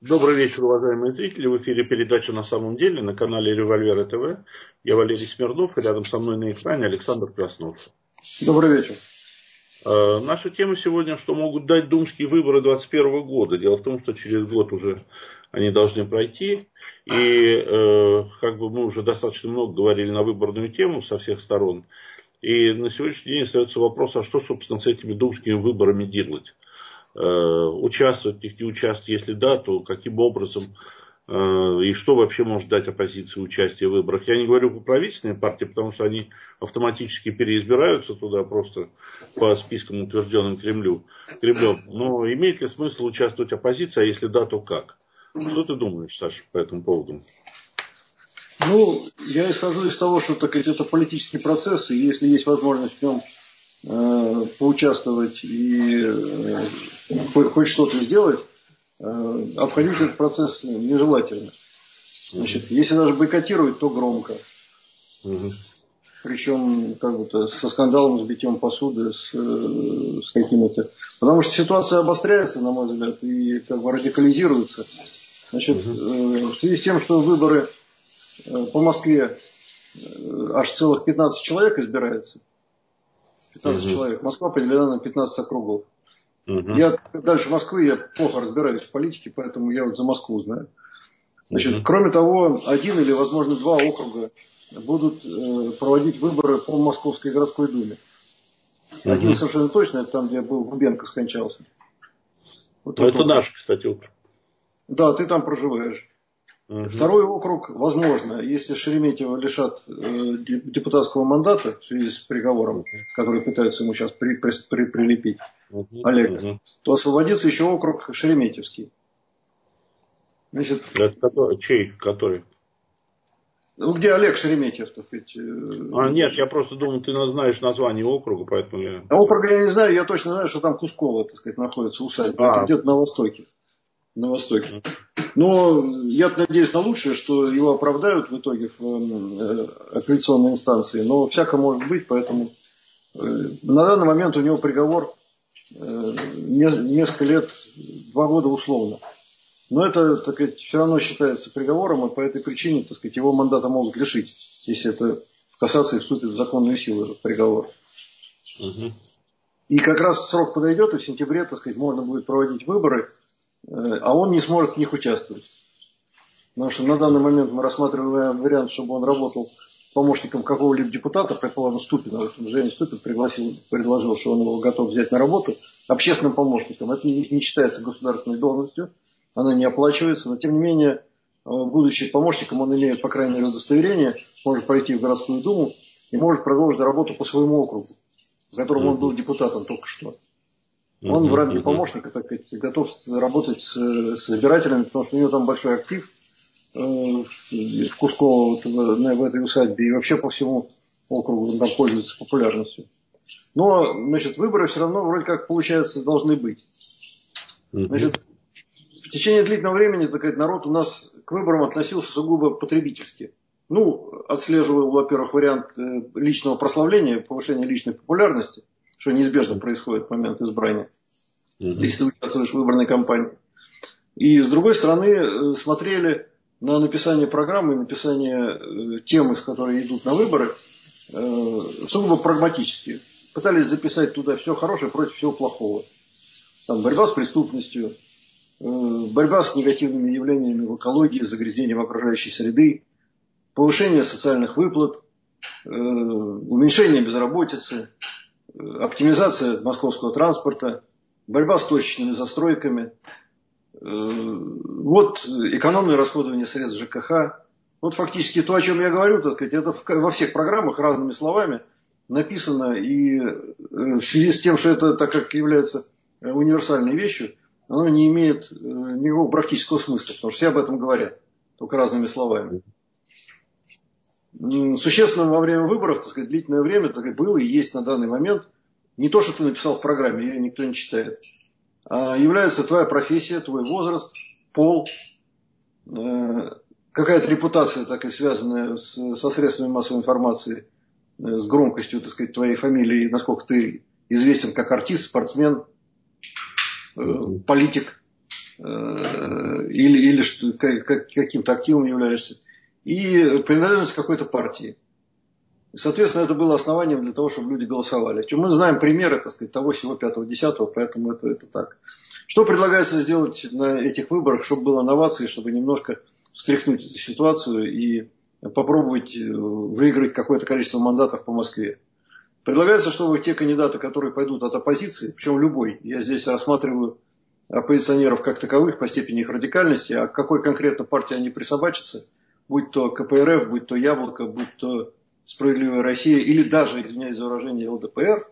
Добрый вечер, уважаемые зрители. В эфире передача «На самом деле» на канале Револьвера ТВ. Я Валерий Смирнов, и рядом со мной на экране Александр Краснов. Добрый вечер. Наша тема сегодня, что могут дать думские выборы 2021 года. Дело в том, что через год уже они должны пройти. И как бы мы уже достаточно много говорили на выборную тему со всех сторон. И на сегодняшний день остается вопрос, а что, собственно, с этими думскими выборами делать? Участвовать в них, не участвовать, если да, то каким образом и что вообще может дать оппозиции участие в выборах. Я не говорю по правительственной партии, потому что они автоматически переизбираются туда просто по спискам, утвержденным Кремлем. Но имеет ли смысл участвовать оппозиция, а если да, то как? Что ты думаешь, Саша, по этому поводу? Я исхожу из того, что это политический процесс, и если есть возможность в нем поучаствовать и хоть что-то сделать, обходить этот процесс нежелательно. Значит, если даже бойкотировать, то громко. Причем со скандалом, с битьем посуды, с какими-то... Потому что ситуация обостряется, на мой взгляд, и радикализируется. Значит, в связи с тем, что выборы по Москве аж целых 15 человек избирается, 15 человек. Москва поделена на 15 округов. Я дальше Москвы, я плохо разбираюсь в политике, поэтому я за Москву знаю. Значит, кроме того, один или, возможно, два округа будут проводить выборы по Московской городской думе. Один совершенно точно, это там, где был Губенко, скончался. Это наш, кстати, округ. Да, ты там проживаешь. Второй округ, возможно, если Шереметьева лишат депутатского мандата в связи с приговором, который пытаются ему сейчас прилепить, Олег, то освободится еще округ Шереметьевский. Значит, это чей? Который? Где Олег Шереметьев, так сказать. Нет, я просто думал, ты знаешь название округа, поэтому я... Округа я не знаю, я точно знаю, что там Кусково, так сказать, находится усадьба. Это где-то на востоке. На востоке. Но я надеюсь на лучшее, что его оправдают в итоге в апелляционной инстанции. Но всяко может быть, поэтому на данный момент у него приговор несколько лет, 2 года условно. Но это, так сказать, все равно считается приговором, и по этой причине, так сказать, его мандата могут лишить, если это в кассации вступит в законную силу, этот приговор. И как раз срок подойдет, и в сентябре, так сказать, можно будет проводить выборы, а он не сможет в них участвовать. Потому что на данный момент мы рассматриваем вариант, чтобы он работал помощником какого-либо депутата, предположим, Ступина. Женя Ступин предложил, что он его готов взять на работу общественным помощником. Это не считается государственной должностью, она не оплачивается, но тем не менее, будучи помощником, он имеет, по крайней мере, удостоверение, может пойти в городскую думу и может продолжить работу по своему округу, в котором он был депутатом только что. Он в ранге помощника, так сказать, готов работать с избирателями, потому что у него там большой актив в Кусково, в этой усадьбе, и вообще по всему округу он там пользуется популярностью. Но, значит, выборы все равно вроде как, получается, должны быть. Значит, в течение длительного времени, так сказать, народ у нас к выборам относился сугубо потребительски. Отслеживал, во-первых, вариант личного прославления, повышения личной популярности, что неизбежно происходит в момент избрания, если ты участвуешь в выборной кампании. И, с другой стороны, смотрели на написание программы, написание темы, с которой идут на выборы, сугубо прагматически. Пытались записать туда все хорошее против всего плохого. Там борьба с преступностью, борьба с негативными явлениями в экологии, загрязнением окружающей среды, повышение социальных выплат, уменьшение безработицы, оптимизация московского транспорта, борьба с точечными застройками, экономное расходование средств ЖКХ. Фактически то, о чем я говорю, так сказать, это во всех программах разными словами написано, и в связи с тем, что это, так как является универсальной вещью, оно не имеет никакого практического смысла, потому что все об этом говорят, только разными словами. Существенным во время выборов, так сказать, длительное время было и есть на данный момент не то, что ты написал в программе, ее никто не читает, а является твоя профессия, твой возраст, пол, какая-то репутация, так и связанная со средствами массовой информации, с громкостью, так сказать, твоей фамилии, насколько ты известен как артист, спортсмен, политик, каким-то активом являешься, и принадлежность к какой-то партии. И, соответственно, это было основанием для того, чтобы люди голосовали. Мы знаем примеры, так сказать, того всего 5-10, поэтому это так. Что предлагается сделать на этих выборах, чтобы было новации, чтобы немножко встряхнуть эту ситуацию и попробовать выиграть какое-то количество мандатов по Москве? Предлагается, чтобы те кандидаты, которые пойдут от оппозиции, причем любой, я здесь рассматриваю оппозиционеров как таковых по степени их радикальности, а к какой конкретно партии они присобачатся, будь то КПРФ, будь то Яблоко, будь то Справедливая Россия, или даже, извиняюсь за выражение, ЛДПР,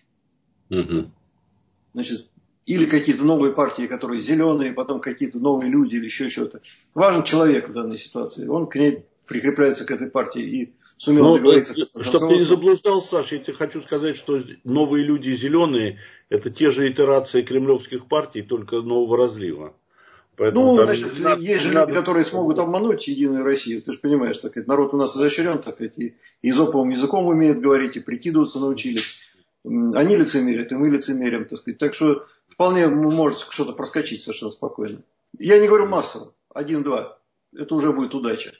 значит, или какие-то новые партии, которые зеленые, потом какие-то новые люди или еще что-то. Важен человек в данной ситуации. Он к ней прикрепляется к этой партии и сумел договориться. Чтобы ты не заблуждал, Саша, я тебе хочу сказать, что новые люди зеленые – это те же итерации кремлевских партий, только нового разлива. Поэтому значит, есть же люди, которые смогут обмануть Единую Россию. Ты же понимаешь, так сказать, народ у нас изощрен, так сказать, и эзоповым языком умеет говорить, и прикидываться научились. Они лицемерят, и мы лицемерим, так сказать. Так что вполне может что-то проскочить совершенно спокойно. Я не говорю массово, 1-2. Это уже будет удача.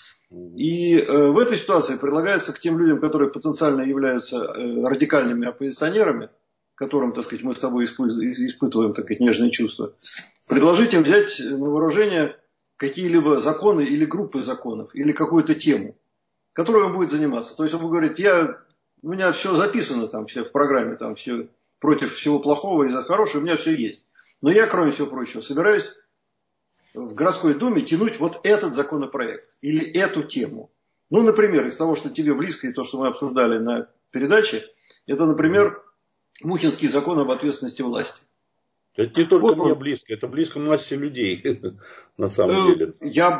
И в этой ситуации предлагается к тем людям, которые потенциально являются радикальными оппозиционерами, которым, так сказать, мы с тобой испытываем, так сказать, нежные чувства, предложить им взять на вооружение какие-либо законы или группы законов, или какую-то тему, которой он будет заниматься. То есть он говорит, у меня все записано там, все в программе, там все против всего плохого и за хорошее, у меня все есть. Но я, кроме всего прочего, собираюсь в городской думе тянуть вот этот законопроект или эту тему. Ну, например, из того, что тебе близко, и то, что мы обсуждали на передаче, это, например, Мухинский закон об ответственности власти. Это не только мне близко, это близко массе людей, на самом деле. Я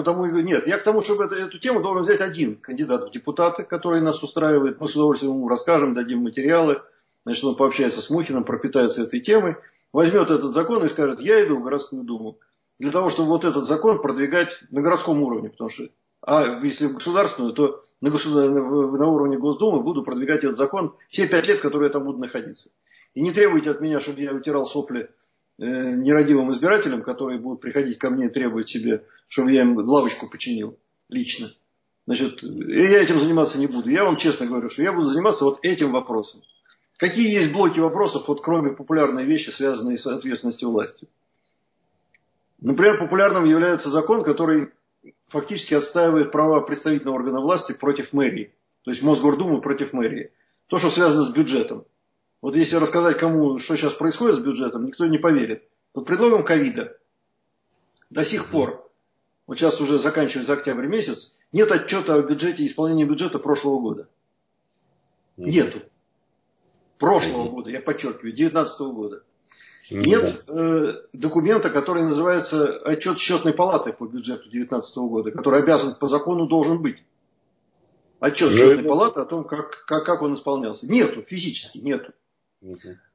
к тому, чтобы эту тему должен взять один кандидат в депутаты, который нас устраивает. Мы с удовольствием ему расскажем, дадим материалы. Значит, он пообщается с Мухиным, пропитается этой темой, возьмет этот закон и скажет, я иду в городскую думу для того, чтобы вот этот закон продвигать на городском уровне. Потому что, если в государственную, то на уровне Госдумы буду продвигать этот закон все 5 лет, которые я там буду находиться. И не требуйте от меня, чтобы я утирал сопли нерадивым избирателям, которые будут приходить ко мне и требовать себе, чтобы я им лавочку починил лично. Значит, я этим заниматься не буду. Я вам честно говорю, что я буду заниматься вот этим вопросом. Какие есть блоки вопросов, вот кроме популярной вещи, связанные с ответственностью власти? Например, популярным является закон, который фактически отстаивает права представительного органа власти против мэрии. То есть Мосгордумы против мэрии. То, что связано с бюджетом. Вот если рассказать кому, что сейчас происходит с бюджетом, никто не поверит. Вот предлогом ковида до сих пор, вот сейчас уже заканчивается октябрь месяц, нет отчета о бюджете, исполнении бюджета прошлого года. Нету. Прошлого года, я подчеркиваю, 2019 года. Нет документа, который называется отчет счетной палаты по бюджету 2019 года, который обязан по закону должен быть. Отчет счетной палаты о том, как он исполнялся. Нету, физически нету. Ну,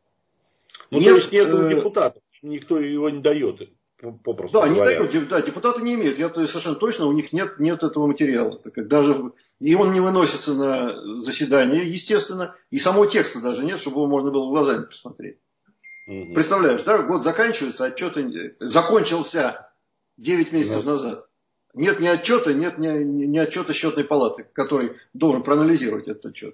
то есть нету депутатов, никто его не дает, попросту говоря. Не дают, депутаты не имеют, я совершенно точно, у них нет этого материала. И он не выносится на заседание, естественно, и самого текста даже нет, чтобы его можно было глазами посмотреть. Представляешь, да, год заканчивается, закончился 9 месяцев назад. Нет ни отчета, нет ни отчета счетной палаты, который должен проанализировать этот отчет.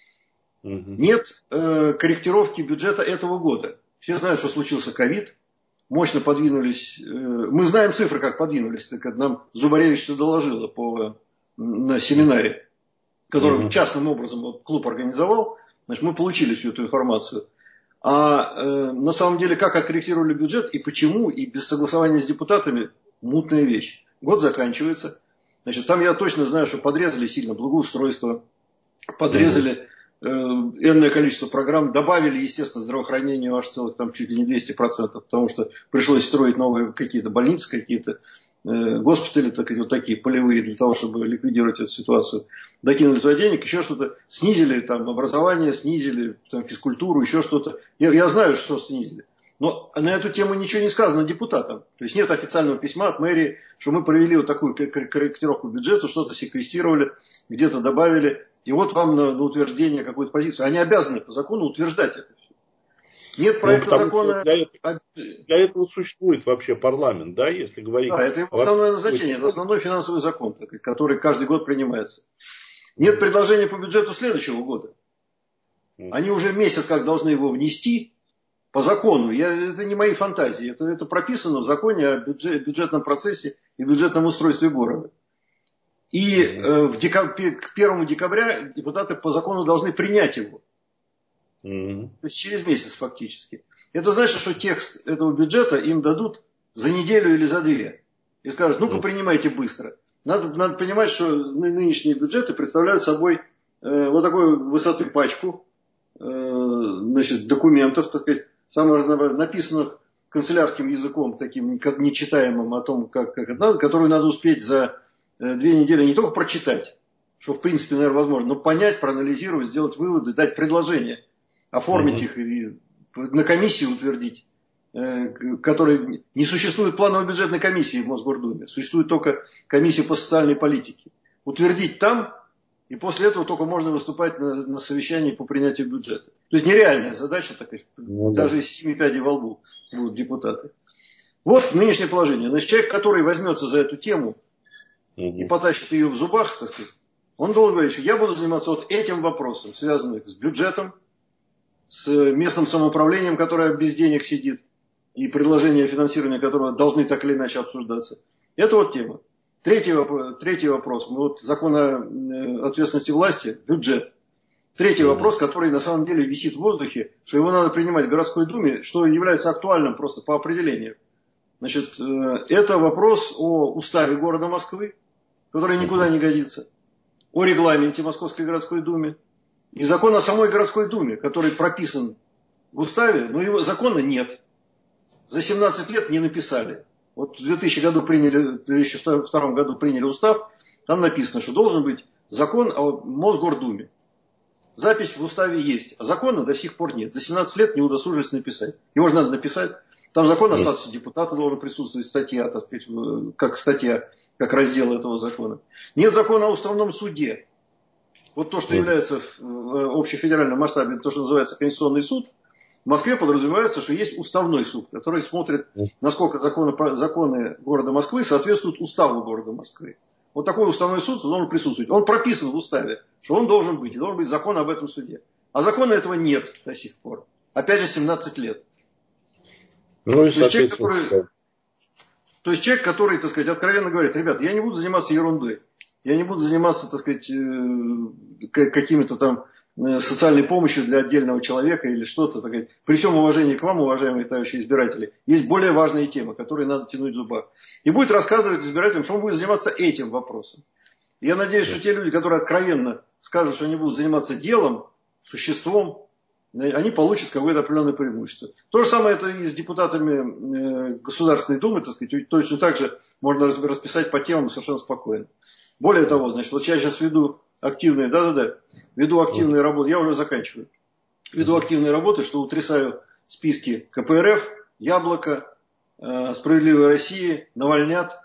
Нет корректировки бюджета этого года. Все знают, что случился ковид. Мощно подвинулись. Мы знаем цифры, как подвинулись. Так нам Зубаревич доложила на семинаре, который частным образом клуб организовал. Значит, мы получили всю эту информацию. А на самом деле, как откорректировали бюджет и почему, и без согласования с депутатами, мутная вещь. Год заканчивается. Значит, там я точно знаю, что подрезали сильно благоустройство, подрезали энное количество программ, добавили, естественно, здравоохранению аж целых там чуть ли не 200%, потому что пришлось строить новые какие-то больницы, какие-то госпитали, вот такие полевые, для того, чтобы ликвидировать эту ситуацию. Докинули туда денег, еще что-то, снизили там образование, снизили там физкультуру, еще что-то. Я знаю, что снизили. Но на эту тему ничего не сказано депутатам. То есть нет официального письма от мэрии, что мы провели вот такую корректировку бюджета, что-то секвестировали, где-то добавили. И вот вам на утверждение какую-то позицию. Они обязаны по закону утверждать это все. Нет проекта закона. Для этого существует вообще парламент, да, если говорить. Да, это его основное назначение, это основной финансовый закон, который каждый год принимается. Нет предложения по бюджету следующего года. Они уже месяц как должны его внести по закону. Это не мои фантазии, это прописано в законе о бюджетном процессе и бюджетном устройстве города. И к 1 декабря депутаты по закону должны принять его. То есть через месяц фактически. Это значит, что текст этого бюджета им дадут за неделю или за две. И скажут, ну-ка принимайте быстро. Надо понимать, что нынешние бюджеты представляют собой вот такой высоты пачку документов, так сказать, написанных канцелярским языком, таким нечитаемым, о том, как это надо, которую надо успеть за 2 недели не только прочитать, что в принципе, наверное, возможно, но понять, проанализировать, сделать выводы, дать предложения, оформить их и на комиссии утвердить, которой не существует плановой бюджетной комиссии в Мосгордуме, существует только комиссия по социальной политике. Утвердить там, и после этого только можно выступать на совещании по принятию бюджета. То есть нереальная задача, такая, даже из 7 пядей во лбу будут депутаты. Вот нынешнее положение. Значит, человек, который возьмется за эту тему и потащит ее в зубах, так сказать, он должен говорить, что я буду заниматься вот этим вопросом, связанным с бюджетом, с местным самоуправлением, которое без денег сидит, и предложения финансирования которого должны так или иначе обсуждаться. Это вот тема. Третий вопрос. Вот закон о ответственности власти, бюджет. Третий вопрос, который на самом деле висит в воздухе, что его надо принимать в городской думе, что является актуальным просто по определению. Значит, это вопрос о уставе города Москвы, который никуда не годится, о регламенте Московской городской думе, и закон о самой городской думе, который прописан в уставе, но его закона нет. За 17 лет не написали. Вот в 2002 году приняли устав, там написано, что должен быть закон о Мосгордуме. Запись в уставе есть, а закона до сих пор нет. За 17 лет не удосужились написать. Его же надо написать. Там закон о статусе депутата должен присутствовать, статья, так сказать, как раздел этого закона. Нет закона о уставном суде. Вот то, что является в общефедеральном масштабе, то, что называется Конституционный суд, в Москве подразумевается, что есть уставной суд, который смотрит, насколько законы города Москвы соответствуют уставу города Москвы. Вот такой уставной суд должен присутствовать. Он прописан в уставе, что он должен быть. И должен быть закон об этом суде. А закона этого нет до сих пор. Опять же, 17 лет. Ну, и то есть человек, который, так сказать, откровенно говорит, ребят, я не буду заниматься ерундой. Я не буду заниматься, так сказать, какими-то там социальной помощью для отдельного человека или что-то. Так сказать. При всем уважении к вам, уважаемые товарищи избиратели, есть более важные темы, которые надо тянуть в зубах. И будет рассказывать избирателям, что он будет заниматься этим вопросом. И я надеюсь, что те люди, которые откровенно скажут, что они будут заниматься делом, существом, они получат какое-то определенное преимущество. То же самое это и с депутатами Государственной Думы, так сказать, точно так же можно расписать по темам совершенно спокойно. Более того, значит, вот я сейчас веду активные работы, я уже заканчиваю. Веду активные работы, что утрясаю списки КПРФ, Яблоко, Справедливой России, Навальнят.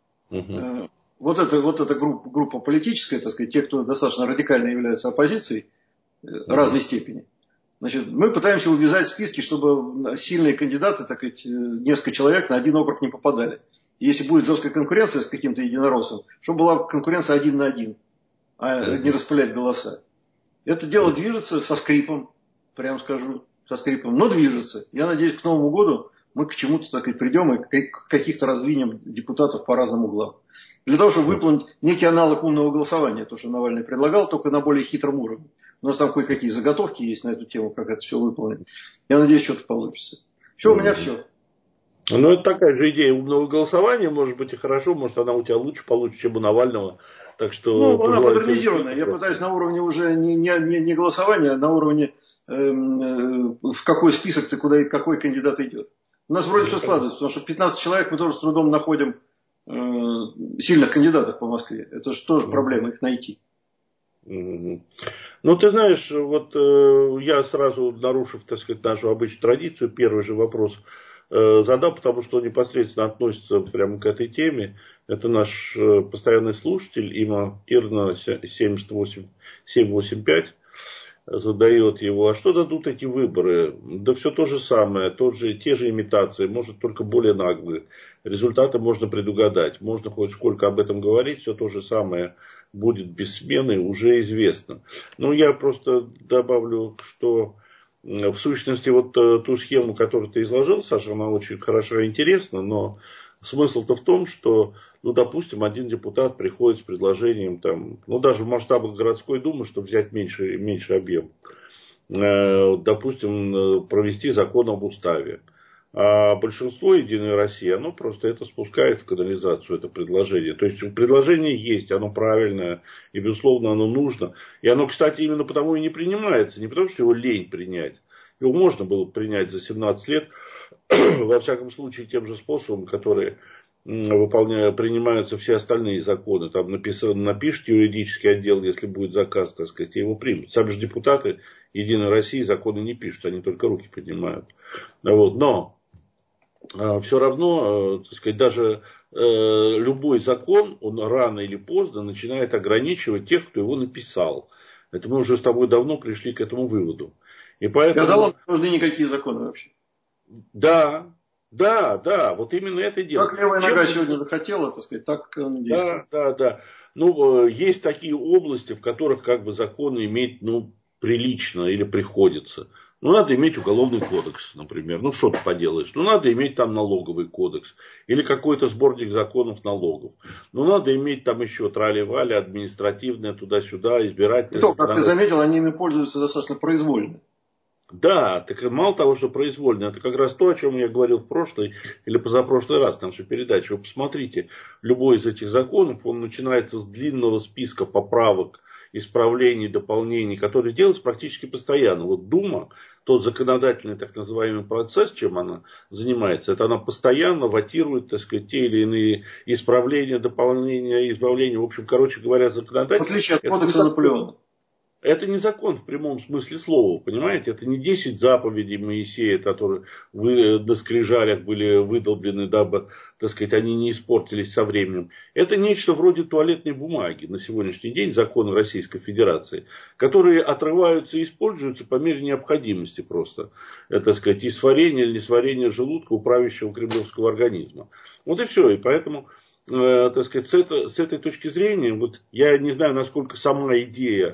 Вот эта группа политическая, так сказать, те, кто достаточно радикально является оппозицией разной степени. Значит, мы пытаемся увязать списки, чтобы сильные кандидаты, так сказать, несколько человек на один округ не попадали. И если будет жесткая конкуренция с каким-то единороссом, чтобы была конкуренция 1 на 1, а не распылять голоса. Это дело движется со скрипом, прям скажу, со скрипом, но движется. Я надеюсь, к Новому году мы к чему-то, так сказать, придем и каких-то раздвинем депутатов по разным углам. Для того, чтобы выполнить некий аналог умного голосования, то, что Навальный предлагал, только на более хитром уровне. У нас там кое-какие заготовки есть на эту тему, как это все выполнить. Я надеюсь, что-то получится. Все, у меня все. Ну, это такая же идея умного голосования, может быть и хорошо, может она у тебя лучше получится, чем у Навального. Так что она модернизированная. Я пытаюсь на уровне уже не голосования, а на уровне в какой список ты куда и какой кандидат идет. У нас вроде все складывается, потому что 15 человек мы тоже с трудом находим сильных кандидатов по Москве. Это же тоже проблема их найти. Ну, ты знаешь, вот я сразу, нарушив, так сказать, нашу обычную традицию, первый же вопрос задал, потому что он непосредственно относится прямо к этой теме. Это наш постоянный слушатель, Ирна 78785. задает его, а что дадут эти выборы? Да все то же самое, те же имитации, может только более наглые. Результаты можно предугадать, можно хоть сколько об этом говорить, все то же самое будет без смены, уже известно. Ну, я просто добавлю, что в сущности вот ту схему, которую ты изложил, Саша, она очень хороша и интересна, но смысл-то в том, что, ну, допустим, один депутат приходит с предложением, там, ну, даже в масштабах городской думы, чтобы взять меньше объем, допустим, провести закон об уставе. А большинство Единой России, оно просто это спускает в канализацию, это предложение. То есть предложение есть, оно правильное, и, безусловно, оно нужно. И оно, кстати, именно потому и не принимается, не потому что его лень принять. Его можно было принять за 17 лет, во всяком случае, тем же способом, который принимаются все остальные законы. Там напишет юридический отдел, если будет заказ, так сказать, и его примут. Сами же депутаты Единой России законы не пишут, они только руки поднимают. Вот. Но все равно, так сказать, даже любой закон, он рано или поздно начинает ограничивать тех, кто его написал. Это мы уже с тобой давно пришли к этому выводу. И поэтому... Гадалам не нужны никакие законы вообще. Да, вот именно это и дело. Как левая нога сегодня захотела, так сказать, так он действует. Да. Ну, есть такие области, в которых как бы законы иметь, ну, прилично или приходится. Ну, надо иметь уголовный кодекс, например. Ну, что ты поделаешь? Ну, надо иметь там налоговый кодекс. Или какой-то сборник законов налогов. Ну, надо иметь там еще трали-вали, административное, туда-сюда, избирательное. И то, как ты заметил, они ими пользуются достаточно произвольно. Да, так мало того, что произвольно, это как раз то, о чем я говорил в прошлый или позапрошлый раз в нашей передаче. Вы посмотрите, любой из этих законов, он начинается с длинного списка поправок, исправлений, дополнений, которые делаются практически постоянно. Вот Дума, тот законодательный так называемый процесс, чем она занимается, это она постоянно ватирует, так сказать, те или иные исправления, дополнения, избавления. В общем, короче говоря, законодательство. В отличие от кодекса Наполеона. Это не закон в прямом смысле слова, понимаете? Это не 10 заповедей Моисея, которые на скрижалях были выдолблены, дабы, так сказать, они не испортились со временем. Это нечто вроде туалетной бумаги на сегодняшний день, законы Российской Федерации, которые отрываются и используются по мере необходимости просто. Это, так сказать, и сварение или несварение желудка у правящего кремлевского организма. Вот и все. И поэтому, так сказать, с этой точки зрения, вот я не знаю, насколько сама идея,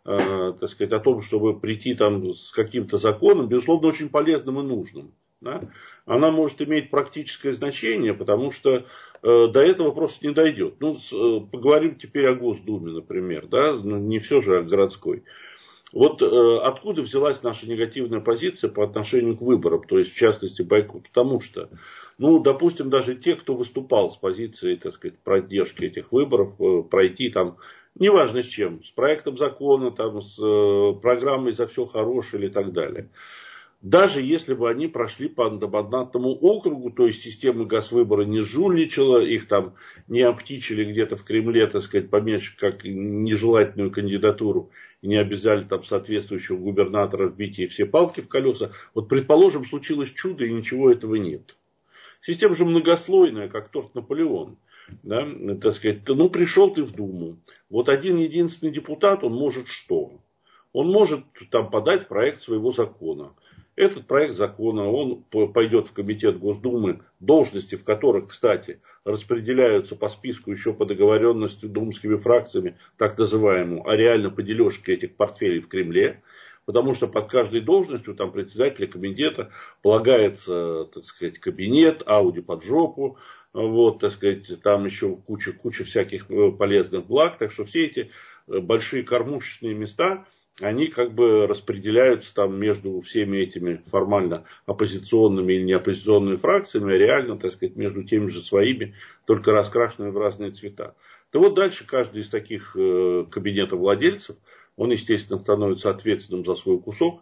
так сказать, о том, чтобы прийти там с каким-то законом, безусловно, очень полезным и нужным. Да? Она может иметь практическое значение, потому что до этого просто не дойдет. Ну, поговорим теперь о Госдуме, например. Да? Ну, не все же о городской. Вот откуда взялась наша негативная позиция по отношению к выборам, то есть в частности бойкот. Потому что, ну, допустим, даже те, кто выступал с позицией, так сказать, поддержки этих выборов, пройти там, неважно с чем, с проектом закона, там, с программой «За все хорошее» или так далее. Даже если бы они прошли по одномандатному округу, то есть система Газвыбора не жульничала, их там не обтичили где-то в Кремле, так сказать, поменьше как нежелательную кандидатуру, и не обязали там соответствующего губернатора вбить ей все палки в колеса. Вот, предположим, случилось чудо, и ничего этого нет. Система же многослойная, как торт Наполеон. Да, так сказать, ну, пришел ты в Думу. Вот один единственный депутат, он может что? Он может там подать проект своего закона. Этот проект закона, он пойдет в комитет Госдумы, должности в которых, кстати, распределяются по списку еще по договоренности думскими фракциями, так называемому, а реально по дележке этих портфелей в Кремле. Потому что под каждой должностью там председателя комитета полагается, так сказать, кабинет, Ауди под жопу, вот, так сказать, там еще куча всяких полезных благ. Так что все эти большие кормушечные места, они как бы распределяются там между всеми этими формально оппозиционными или неоппозиционными фракциями, а реально, так сказать, между теми же своими, только раскрашенными в разные цвета. То вот дальше каждый из таких кабинетов владельцев, он, естественно, становится ответственным за свой кусок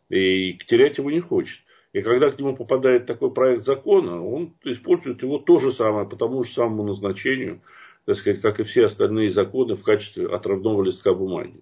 и терять его не хочет. И когда к нему попадает такой проект закона, он использует его то же самое, по тому же самому назначению, так сказать, как и все остальные законы в качестве отрывного листка бумаги.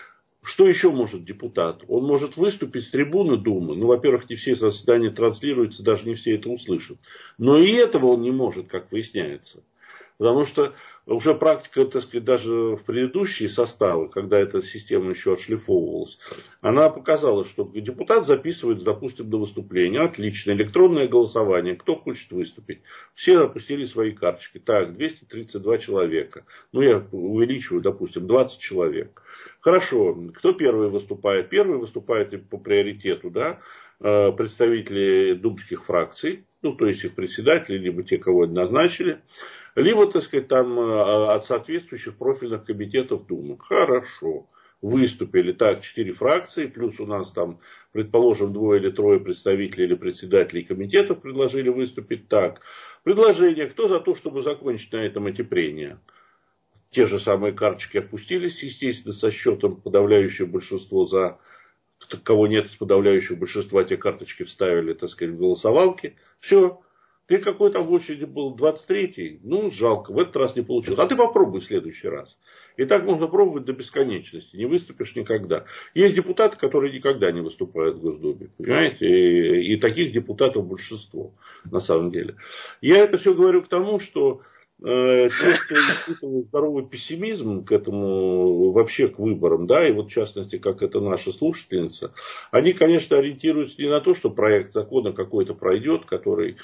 Что еще может депутат? Он может выступить с трибуны Думы. Ну, во-первых, не все заседания транслируются, даже не все это услышат. Но и этого он не может, как выясняется. Потому что уже практика, так сказать, даже в предыдущие составы, когда эта система еще отшлифовывалась, она показала, что депутат записывает, допустим, до выступления. Отлично, электронное голосование. Кто хочет выступить? Все опустили свои карточки. Так, 232 человека. Ну, я увеличиваю, допустим, 20 человек. Хорошо. Кто первый выступает? Первый выступает по приоритету, да, представители думских фракций, ну, то есть их председатели, либо те, кого назначили, либо, так сказать, там от соответствующих профильных комитетов Думы. Хорошо. Выступили. Так, 4 фракции, плюс у нас там, предположим, 2 или 3 представителей или председателей комитетов предложили выступить. Так, предложение. Кто за то, чтобы закончить на этом эти прения? Те же самые карточки опустились, естественно, со счетом подавляющее большинство за, кого нет из подавляющего большинства, те карточки вставили, так сказать, в голосовалки. Все. Ты какой там в очереди был? 23-й? Ну, жалко, в этот раз не получилось. А ты попробуй в следующий раз. И так можно пробовать до бесконечности. Не выступишь никогда. Есть депутаты, которые никогда не выступают в Госдуме. Понимаете? И таких депутатов большинство, на самом деле. Я это все говорю к тому, что те, кто испытывает здоровый пессимизм к этому, вообще к выборам, да, и вот в частности, как это наша слушательница, они, конечно, ориентируются не на то, что проект закона какой-то пройдет, который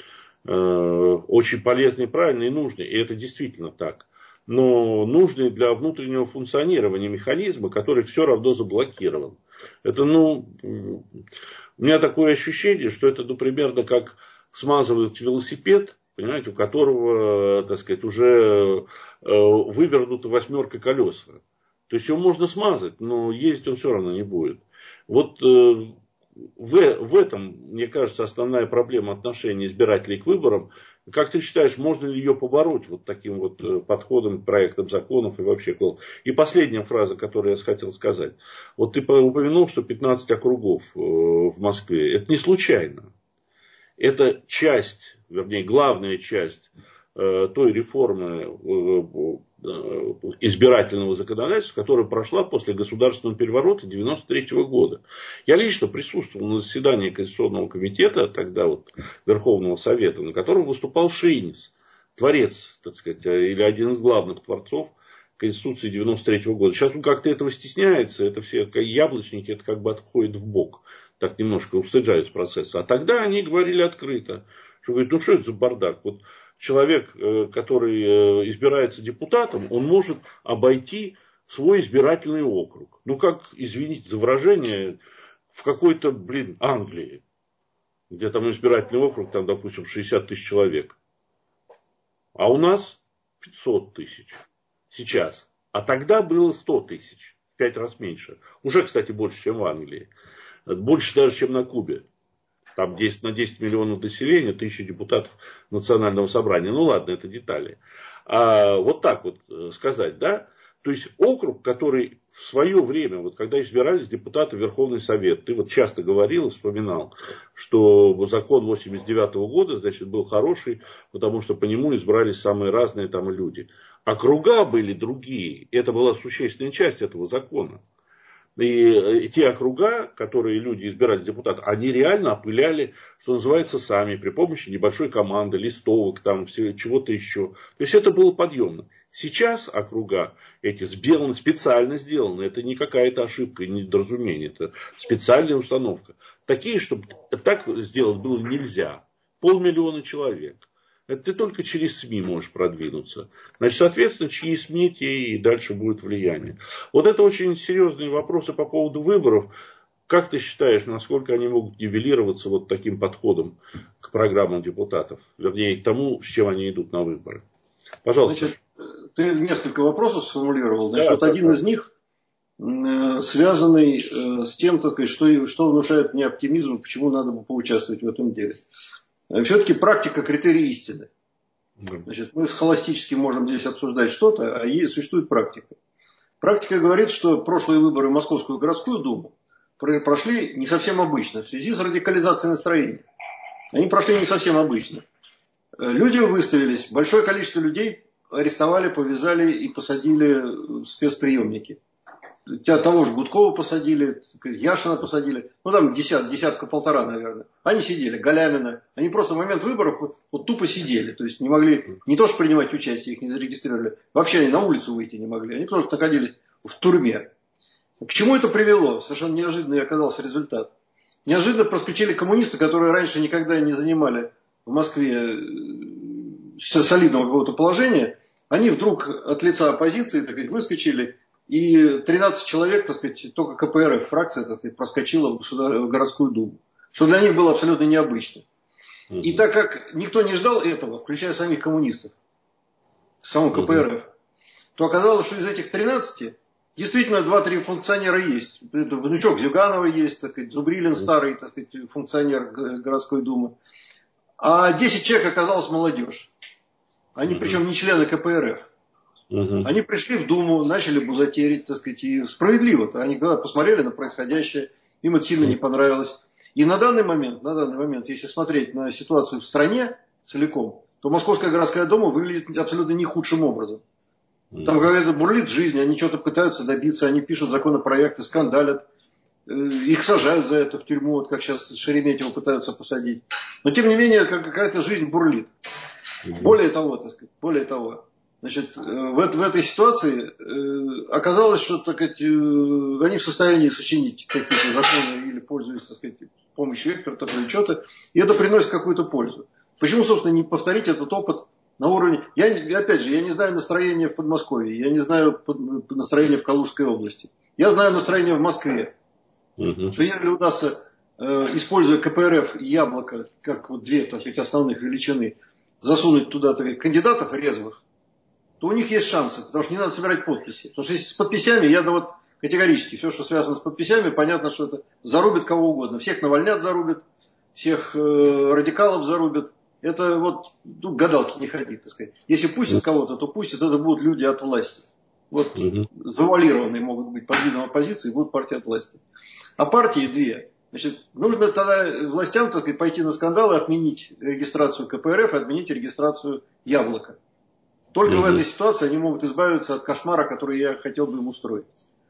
очень полезный, правильный и нужный, и это действительно так, но нужный для внутреннего функционирования механизма, который все равно заблокирован. Это, ну, у меня такое ощущение, что это, ну, примерно как смазывают велосипед, понимаете, у которого, так сказать, уже вывернута 8 колеса. То есть его можно смазать, но ездить он все равно не будет. Вот в этом, мне кажется, основная проблема отношения избирателей к выборам. Как ты считаешь, можно ли ее побороть вот таким вот подходом к проектам законов и вообще? И последняя фраза, которую я хотел сказать. Вот ты упомянул, что 15 округов в Москве. Это не случайно. Это часть, вернее, главная часть той реформы избирательного законодательства, которая прошла после государственного переворота 1993 года. Я лично присутствовал на заседании Конституционного комитета, тогда вот Верховного Совета, на котором выступал Шейнис, творец, так сказать, или один из главных творцов Конституции 1993 года. Сейчас он как-то этого стесняется, это все яблочники, это как бы отходит в бок, так немножко устыжаются процесса. А тогда они говорили открыто, что говорит, ну что это за бардак? Вот человек, который избирается депутатом, он может обойти свой избирательный округ. Ну как, извините за выражение, в какой-то, Англии, где там избирательный округ, там, допустим, 60 тысяч человек. А у нас 500 тысяч сейчас. А тогда было 100 тысяч, в 5 раз меньше. Уже, кстати, больше, чем в Англии. Больше даже, чем на Кубе. Там 10 на 10 миллионов населения, 1000 депутатов национального собрания. Ну ладно, это детали. А вот так вот сказать, да? То есть округ, который в свое время, вот когда избирались депутаты в Верховный Совет, ты вот часто говорил, вспоминал, что закон 1989 года, значит, был хороший, потому что по нему избрались самые разные там люди. Округа были другие. Это была существенная часть этого закона. И те округа, которые люди избирали депутата, они реально опыляли, что называется, сами, при помощи небольшой команды, листовок, там, чего-то еще. То есть это было подъемно. Сейчас округа эти специально сделаны. Это не какая-то ошибка, не недоразумение. Это специальная установка. Такие, чтобы так сделать было нельзя. 500 000 человек. Это ты только через СМИ можешь продвинуться. Значит, соответственно, чьи СМИ, те и дальше будет влияние. Вот это очень серьезные вопросы по поводу выборов. Как ты считаешь, насколько они могут нивелироваться вот таким подходом к программам депутатов? Вернее, к тому, с чем они идут на выборы. Пожалуйста. Значит, ты несколько вопросов сформулировал. Значит, да, вот один из них связанный с тем, так сказать, что внушает мне оптимизм, почему надо бы поучаствовать в этом деле. Все-таки практика критерий истины. Значит, мы схоластически можем здесь обсуждать что-то, а существует практика. Практика говорит, что прошлые выборы в Московскую городскую думу прошли не совсем обычно, в связи с радикализацией настроений. Они прошли не совсем обычно. Люди выставились, большое количество людей арестовали, повязали и посадили в спецприемники. того же Гудкова посадили, Яшина посадили, ну там десятка-полтора, наверное. Они сидели, Галямина. Они просто в момент выборов вот тупо сидели. То есть не могли не то что принимать участие, их не зарегистрировали. Вообще они на улицу выйти не могли. Они просто находились в турме. К чему это привело? Совершенно неожиданный оказался результат. Неожиданно проскочили коммунисты, которые раньше никогда не занимали в Москве солидного какого-то положения. Они вдруг от лица оппозиции, так сказать, выскочили. И 13 человек, так сказать, только КПРФ, фракция, так сказать, проскочила в городскую думу. Что для них было абсолютно необычно. И так как никто не ждал этого, включая самих коммунистов, саму КПРФ, то оказалось, что из этих 13 действительно 2-3 функционера есть. Это внучок Зюганова есть, так сказать, Зубрилин старый, так сказать, функционер городской думы. А 10 человек оказалось молодежь. Они причем не члены КПРФ. Они пришли в Думу, начали бузатерить, так сказать, и справедливо-то. Они когда посмотрели на происходящее, им это сильно не понравилось. И на данный момент, если смотреть на ситуацию в стране целиком, то Московская городская дума выглядит абсолютно не худшим образом. Там какая-то бурлит жизнь, они что-то пытаются добиться, они пишут законопроекты, скандалят. Их сажают за это в тюрьму, вот как сейчас Шереметьево пытаются посадить. Но тем не менее, какая-то жизнь бурлит. Более того, значит, в этой ситуации оказалось, что, так сказать, они в состоянии сочинить какие-то законы или пользуясь, так сказать, помощью экспертов или что-то, и это приносит какую-то пользу. Почему, собственно, не повторить этот опыт на уровне... Опять же, я не знаю настроения в Подмосковье, я не знаю настроения в Калужской области. Я знаю настроение в Москве. Что если удастся, используя КПРФ и Яблоко, как вот две, так сказать, основных величины, засунуть туда, так сказать, кандидатов резвых, то у них есть шансы, потому что не надо собирать подписи. Потому что если с подписями, я вот категорически, все, что связано с подписями, понятно, что это зарубит кого угодно. Всех Навальнят зарубит, всех радикалов зарубит. Это вот тут гадалки не ходи, так сказать. Если пустят кого-то, то пустят, это будут люди от власти. Вот завуалированные могут быть под видом оппозиции, будут партии от власти. А партии две. Значит, нужно тогда властям, так сказать, пойти на скандал и отменить регистрацию КПРФ и отменить регистрацию Яблока. Только в этой ситуации они могут избавиться от кошмара, который я хотел бы им устроить.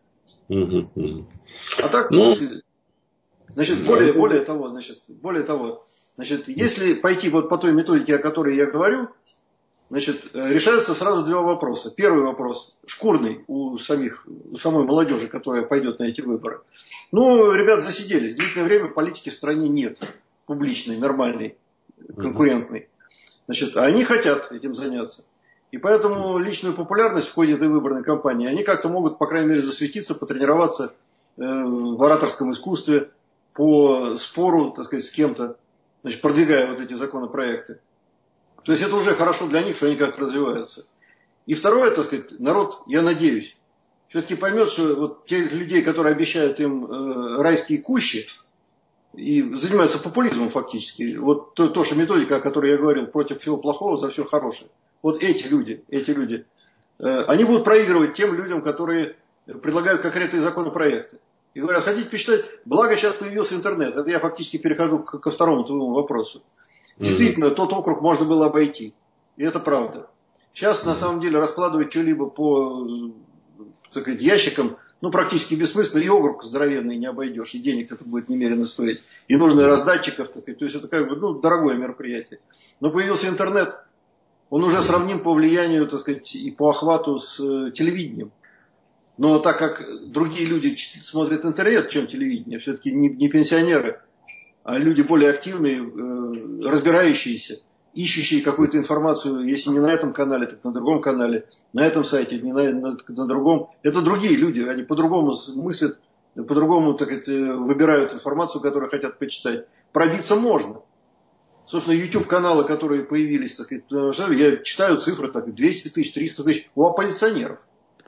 А так, значит, более того, значит, если пойти вот по той методике, о которой я говорю, значит, решаются сразу два вопроса. Первый вопрос шкурный у самой молодежи, которая пойдет на эти выборы. Ну, ребят засиделись. Длительное время политики в стране нет. Публичной, нормальной, конкурентной. Значит, а они хотят этим заняться. И поэтому личную популярность в ходе этой выборной кампании они как-то могут, по крайней мере, засветиться, потренироваться в ораторском искусстве, по спору, так сказать, с кем-то, значит, продвигая вот эти законопроекты. То есть это уже хорошо для них, что они как-то развиваются. И второе, так сказать, народ, я надеюсь, все-таки поймет, что вот тех людей, которые обещают им райские кущи, и занимаются популизмом фактически, вот то, что методика, о которой я говорил, против всего плохого, за все хорошее. Вот эти люди, они будут проигрывать тем людям, которые предлагают конкретные законопроекты. И говорят, хотите почитать, благо сейчас появился интернет. Это я фактически перехожу ко второму твоему вопросу. Действительно, тот округ можно было обойти. И это правда. Сейчас, на самом деле, раскладывать что-либо по, так сказать, ящикам, ну, практически бессмысленно. И округ здоровенный не обойдешь, и денег это будет немерено стоить. И нужно и раздатчиков, так сказать. То есть это как бы, ну, дорогое мероприятие. Но появился интернет. Он уже сравним по влиянию, так сказать, и по охвату с телевидением. Но так как другие люди смотрят интернет, чем телевидение, все-таки не пенсионеры, а люди более активные, разбирающиеся, ищущие какую-то информацию, если не на этом канале, так на другом канале, на этом сайте, не на другом. Это другие люди, они по-другому мыслят, по-другому, так сказать, выбирают информацию, которую хотят почитать. Пробиться можно. Собственно, YouTube-каналы, которые появились, так сказать, я читаю цифры, так, 200 тысяч, 300 тысяч у оппозиционеров.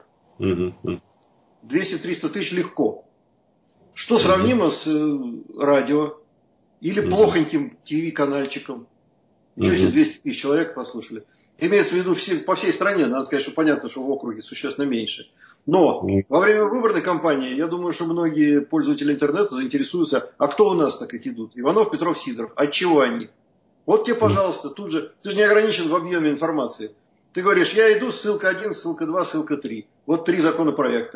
200-300 тысяч легко. Что сравнимо с радио или плохоньким ТВ-канальчиком. Ничего себе, 200 тысяч человек послушали. Имеется в виду по всей стране. Надо сказать, что понятно, что в округе существенно меньше. Но во время выборной кампании, я думаю, что многие пользователи интернета заинтересуются, а кто у нас так и идут? Иванов, Петров, Сидоров. От чего они? Вот тебе, пожалуйста, тут же. Ты же не ограничен в объеме информации. Ты говоришь, я иду, ссылка 1, ссылка 2, ссылка 3. Вот 3 законопроекта.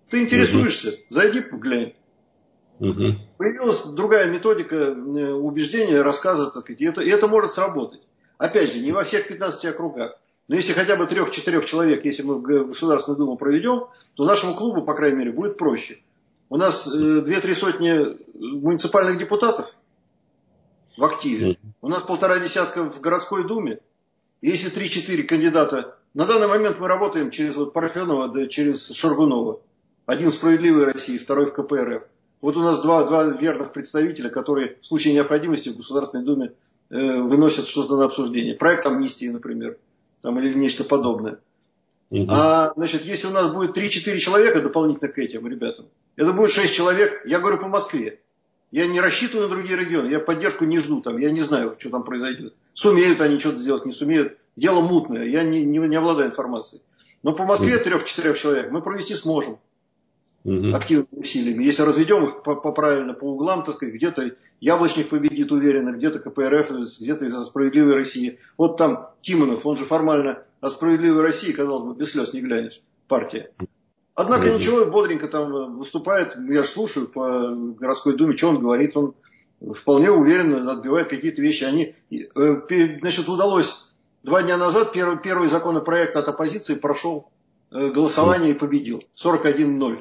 Ты интересуешься, зайди, глянь. Появилась другая методика убеждения, рассказа, так сказать, и это может сработать. Опять же, не во всех 15 округах. Но если хотя бы 3-4 человек, если мы в Государственную Думу проведем, то нашему клубу, по крайней мере, будет проще. У нас 2-3 сотни муниципальных депутатов в активе. У нас 1,5 десятка в городской думе. И если 3-4 кандидата, на данный момент мы работаем через вот Парфенова, да, через Шаргунова. Один в «Справедливой России», второй в КПРФ. Вот у нас два верных представителя, которые в случае необходимости в Государственной Думе выносят что-то на обсуждение. Проект амнистии, например, там, или нечто подобное. А значит, если у нас будет 3-4 человека дополнительно к этим ребятам, это будет 6 человек, я говорю по Москве. Я не рассчитываю на другие регионы, я поддержку не жду, там, я не знаю, что там произойдет. Сумеют они что-то сделать, не сумеют. Дело мутное, я не обладаю информацией. Но по Москве 3-4 человек мы провести сможем. Активными усилиями. Если разведем их правильно по углам, так сказать, где-то Яблочник победит уверенно, где-то КПРФ, где-то из-за «Справедливой России». Вот там Тимонов, он же формально от «Справедливой России», казалось бы, без слез не глянешь, партия. Однако ничего, бодренько там выступает, я же слушаю по городской думе, что он говорит, он вполне уверенно отбивает какие-то вещи. Значит, удалось 2 дня назад первый законопроект от оппозиции прошел голосование и победил. 41-0.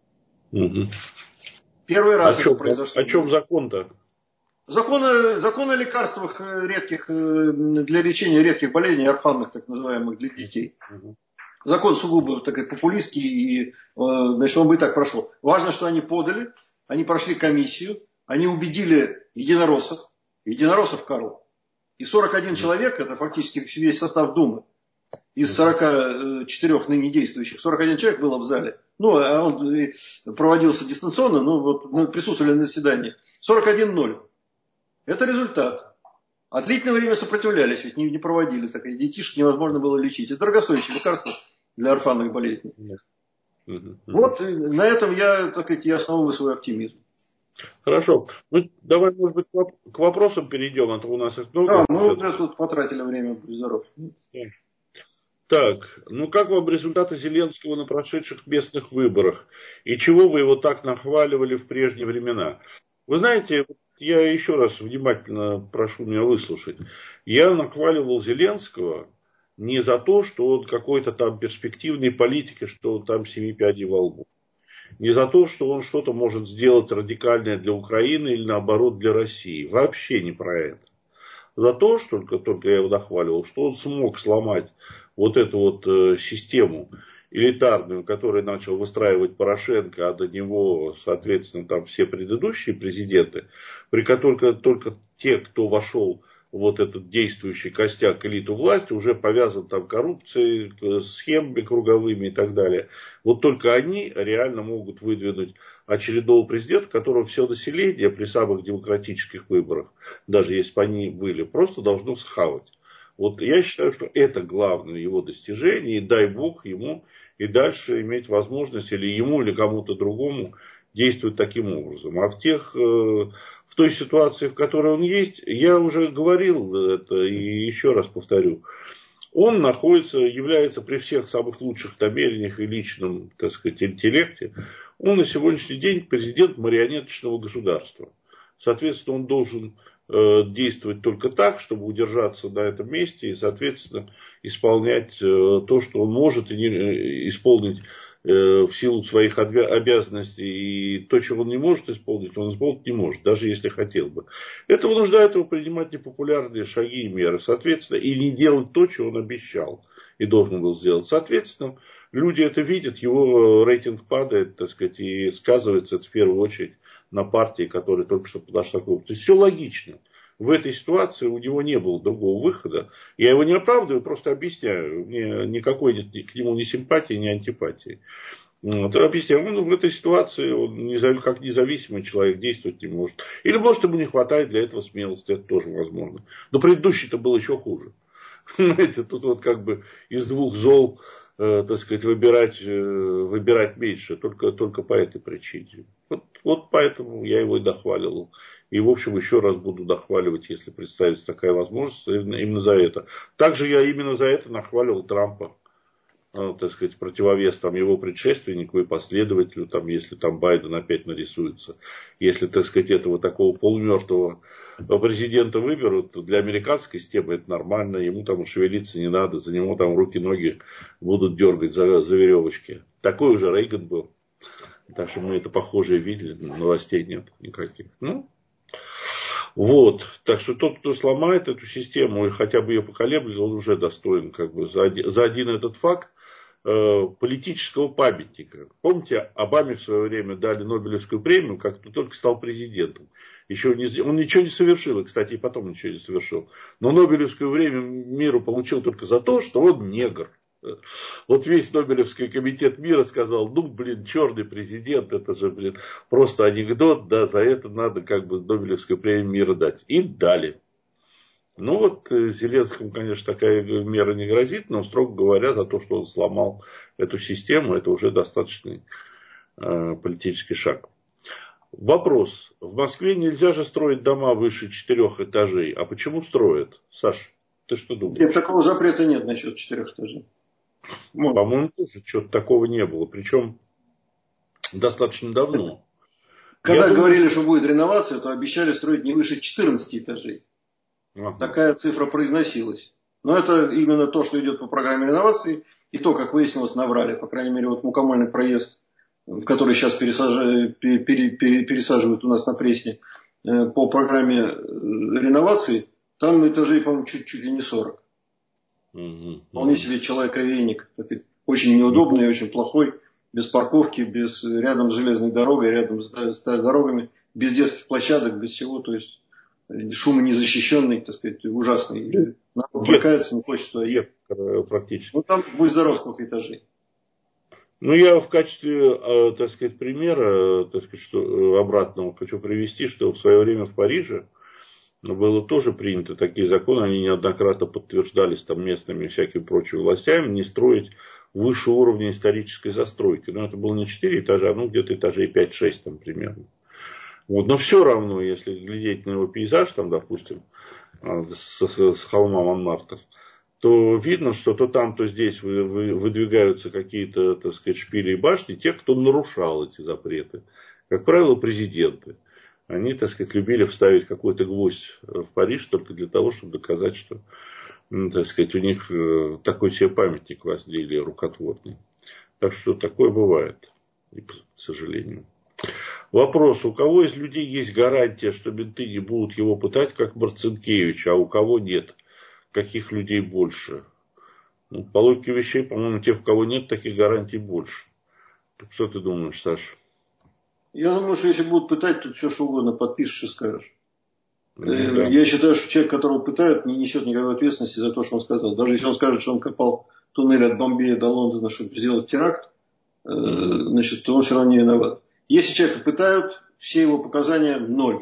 Первый раз это произошло. О чем закон-то? Закон о лекарствах редких, для лечения редких болезней, орфанных, так называемых, для детей. Закон сугубо такой популистский, и, значит, он бы и так прошел. Важно, что они подали, они прошли комиссию, они убедили единороссов, Карл. И 41 человек, это фактически весь состав Думы, из 44 ныне действующих, 41 человек было в зале. Ну, а он проводился дистанционно, но вот мы присутствовали на заседании. 41-0. Это результат. А длительное время сопротивлялись, ведь не проводили. Так, детишек невозможно было лечить. Это дорогостоящее лекарство для орфанных болезней. Вот на этом я, так сказать, основываю свой оптимизм. Хорошо. Ну, давай, может быть, к вопросам перейдем, а то у нас их много. Да, мы уже тут потратили время, будь здоров. Так, ну как вам результаты Зеленского на прошедших местных выборах? И чего вы его так нахваливали в прежние времена? Вы знаете, я еще раз внимательно прошу меня выслушать. Я нахваливал Зеленского не за то, что он какой-то там перспективный политик, и что он там 7 пядей во лбу. Не за то, что он что-то может сделать радикальное для Украины или наоборот для России. Вообще не про это. За то, что только я его нахваливал, что он смог сломать вот эту вот систему элитарную, которую начал выстраивать Порошенко, а до него, соответственно, там все предыдущие президенты, при которых только те, кто вошел в вот этот действующий костяк элиту власти, уже повязан там коррупцией, схемами круговыми и так далее. Вот только они реально могут выдвинуть очередного президента, которого все население при самых демократических выборах, даже если бы они были, просто должно схавать. Вот я считаю, что это главное его достижение, и дай бог ему и дальше иметь возможность или ему, или кому-то другому действовать таким образом. А в той ситуации, в которой он есть, я уже говорил это и еще раз повторю, он является при всех самых лучших намерениях и личном, так сказать, интеллекте, он на сегодняшний день президент марионеточного государства. Соответственно, он должен действовать только так, чтобы удержаться на этом месте и, соответственно, исполнять то, что он может исполнить в силу своих обязанностей. И то, чего он не может исполнить, он исполнить не может, даже если хотел бы. Это вынуждает его принимать непопулярные шаги и меры, соответственно, и не делать то, что он обещал и должен был сделать. Соответственно, люди это видят, его рейтинг падает, так сказать, и сказывается это в первую очередь на партии, которая только что подошла к выбору. То есть все логично. В этой ситуации у него не было другого выхода. Я его не оправдываю, просто объясняю. Мне никакой нет к нему ни симпатии, ни антипатии. Вот, объясняю, он в этой ситуации, он как независимый человек действовать не может. Или может ему не хватает для этого смелости, это тоже возможно. Но предыдущий-то был еще хуже. Знаете, тут вот как бы из двух зол, так сказать, выбирать меньше, только по этой причине. Вот поэтому я его и дохваливал. И, в общем, еще раз буду дохваливать, если представится такая возможность, именно за это. Также я именно за это нахваливал Трампа. так сказать, противовес там, его предшественнику и последователю, там, если там Байден опять нарисуется. Если, так сказать, этого такого полумертвого президента выберут, то для американской системы это нормально, ему там шевелиться не надо, за него там руки-ноги будут дергать за веревочки. Такой уже Рейган был. Так что мы это похожее видели, новостей нет никаких. Ну, вот. Так что тот, кто сломает эту систему и хотя бы ее поколеблет, он уже достоин как бы за один этот факт политического памятника. Помните, Обаме в свое время дали Нобелевскую премию, как только стал президентом. Еще он ничего не совершил, и, кстати, и потом ничего не совершил. Но Нобелевскую премию миру получил только за то, что он негр. Вот весь Нобелевский комитет мира сказал, ну, блин, черный президент, это же, блин, просто анекдот, да, за это надо как бы Нобелевскую премию мира дать. И дали. Ну вот Зеленскому, конечно, такая мера не грозит, но, строго говоря, за то, что он сломал эту систему, это уже достаточный политический шаг. Вопрос. В Москве нельзя же строить дома выше 4 этажей. А почему строят? Саш, ты что думаешь? Нет, такого запрета нет насчет 4 этажей. По-моему, тоже что-то такого не было. Причем достаточно давно. Когда говорили, что будет реновация, то обещали строить не выше 14 этажей. Ага. Такая цифра произносилась. Но это именно то, что идет по программе реновации. И то, как выяснилось, наврали. По крайней мере, вот Мукомольный проезд, в который сейчас пересаживают у нас на Пресне, по программе реновации, там этажей, по-моему, чуть-чуть ли не 40. Вполне себе человековейник. Очень неудобный, очень плохой. Без парковки, рядом с железной дорогой, рядом с дорогами, без детских площадок, без всего. То есть шумонезащищенный, так сказать, ужасный. Народ брыкается, не хочет туда ехать. Практически. Ну там будь здоров, сколько этажей. Ну, я в качестве, так сказать, примера, так сказать, что обратного хочу привести, что в свое время в Париже было тоже принято такие законы, они неоднократно подтверждались там местными всякими прочими властями, не строить выше уровня исторической застройки. Но это было не 4 этажа, ну где-то этажей 5-6 там примерно. Вот. Но все равно, если глядеть на его пейзаж, там, допустим, с холма Монмартр, то видно, что то там, то здесь выдвигаются какие-то, так сказать, шпили и башни, те, кто нарушал эти запреты. Как правило, президенты. Они, так сказать, любили вставить какой-то гвоздь в Париж только для того, чтобы доказать, что, так сказать, у них такой себе памятник воздвигли рукотворный. Так что такое бывает, к сожалению. Вопрос. У кого из людей есть гарантия, что менты не будут его пытать, как Марцинкевича, а у кого нет? Каких людей больше? Ну, по логике вещей, по-моему, тех, у кого нет таких гарантий, больше. Что ты думаешь, Саша? Я думаю, что если будут пытать, то все, что угодно подпишешь и скажешь. Да. Я считаю, что человек, которого пытают, не несет никакой ответственности за то, что он сказал. Даже если он скажет, что он копал туннель от Бомбея до Лондона, чтобы сделать теракт, значит, то он все равно не виноват. Если человека пытают, все его показания ноль.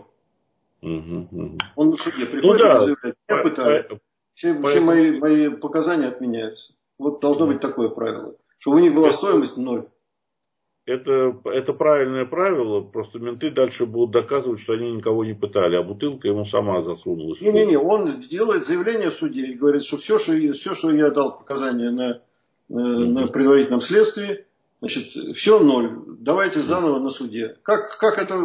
Он на суде приходит и заявляет, меня пытают. Все мои показания отменяются. Вот должно быть такое правило. Чтобы у них была стоимость ноль. Это правильное правило, просто менты дальше будут доказывать, что они никого не пытали, а бутылка ему сама засунулась. Не, он делает заявление в суде и говорит, что все, что я дал показания на предварительном следствии, значит, все ноль. Давайте заново на суде. Как это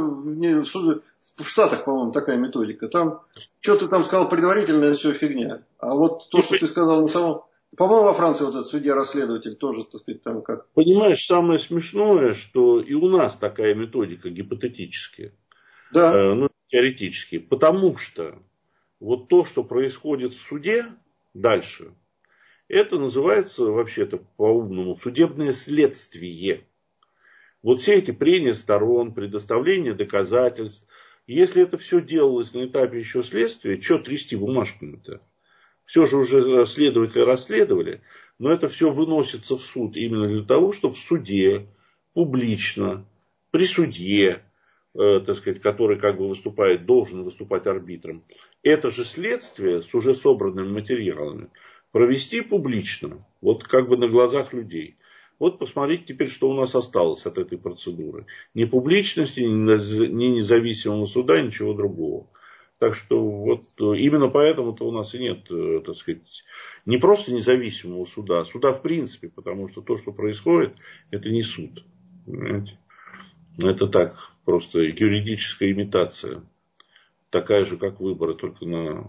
в Штатах, по-моему, такая методика. Там, что ты там сказал предварительно, это все фигня. А вот то, что ты сказал на самом... По-моему, во Франции вот этот судья-расследователь тоже, так сказать, там как... Понимаешь, самое смешное, что и у нас такая методика гипотетически. Да. Теоретически. Потому что вот то, что происходит в суде дальше, это называется вообще-то по-умному судебное следствие. Вот все эти прения сторон, предоставление доказательств. Если это все делалось на этапе еще следствия, что трясти бумажками-то? Все же уже следователи расследовали, но это все выносится в суд именно для того, чтобы в суде публично, при судье, так сказать, который как бы выступает, должен выступать арбитром, это же следствие с уже собранными материалами провести публично, вот как бы на глазах людей. Вот посмотрите теперь, что у нас осталось от этой процедуры. Ни публичности, ни независимого суда, ничего другого. Так что вот именно поэтому-то у нас и нет, так сказать, не просто независимого суда, а суда в принципе, потому что то, что происходит, это не суд. Понимаете? Это так, просто юридическая имитация. Такая же, как выборы, только на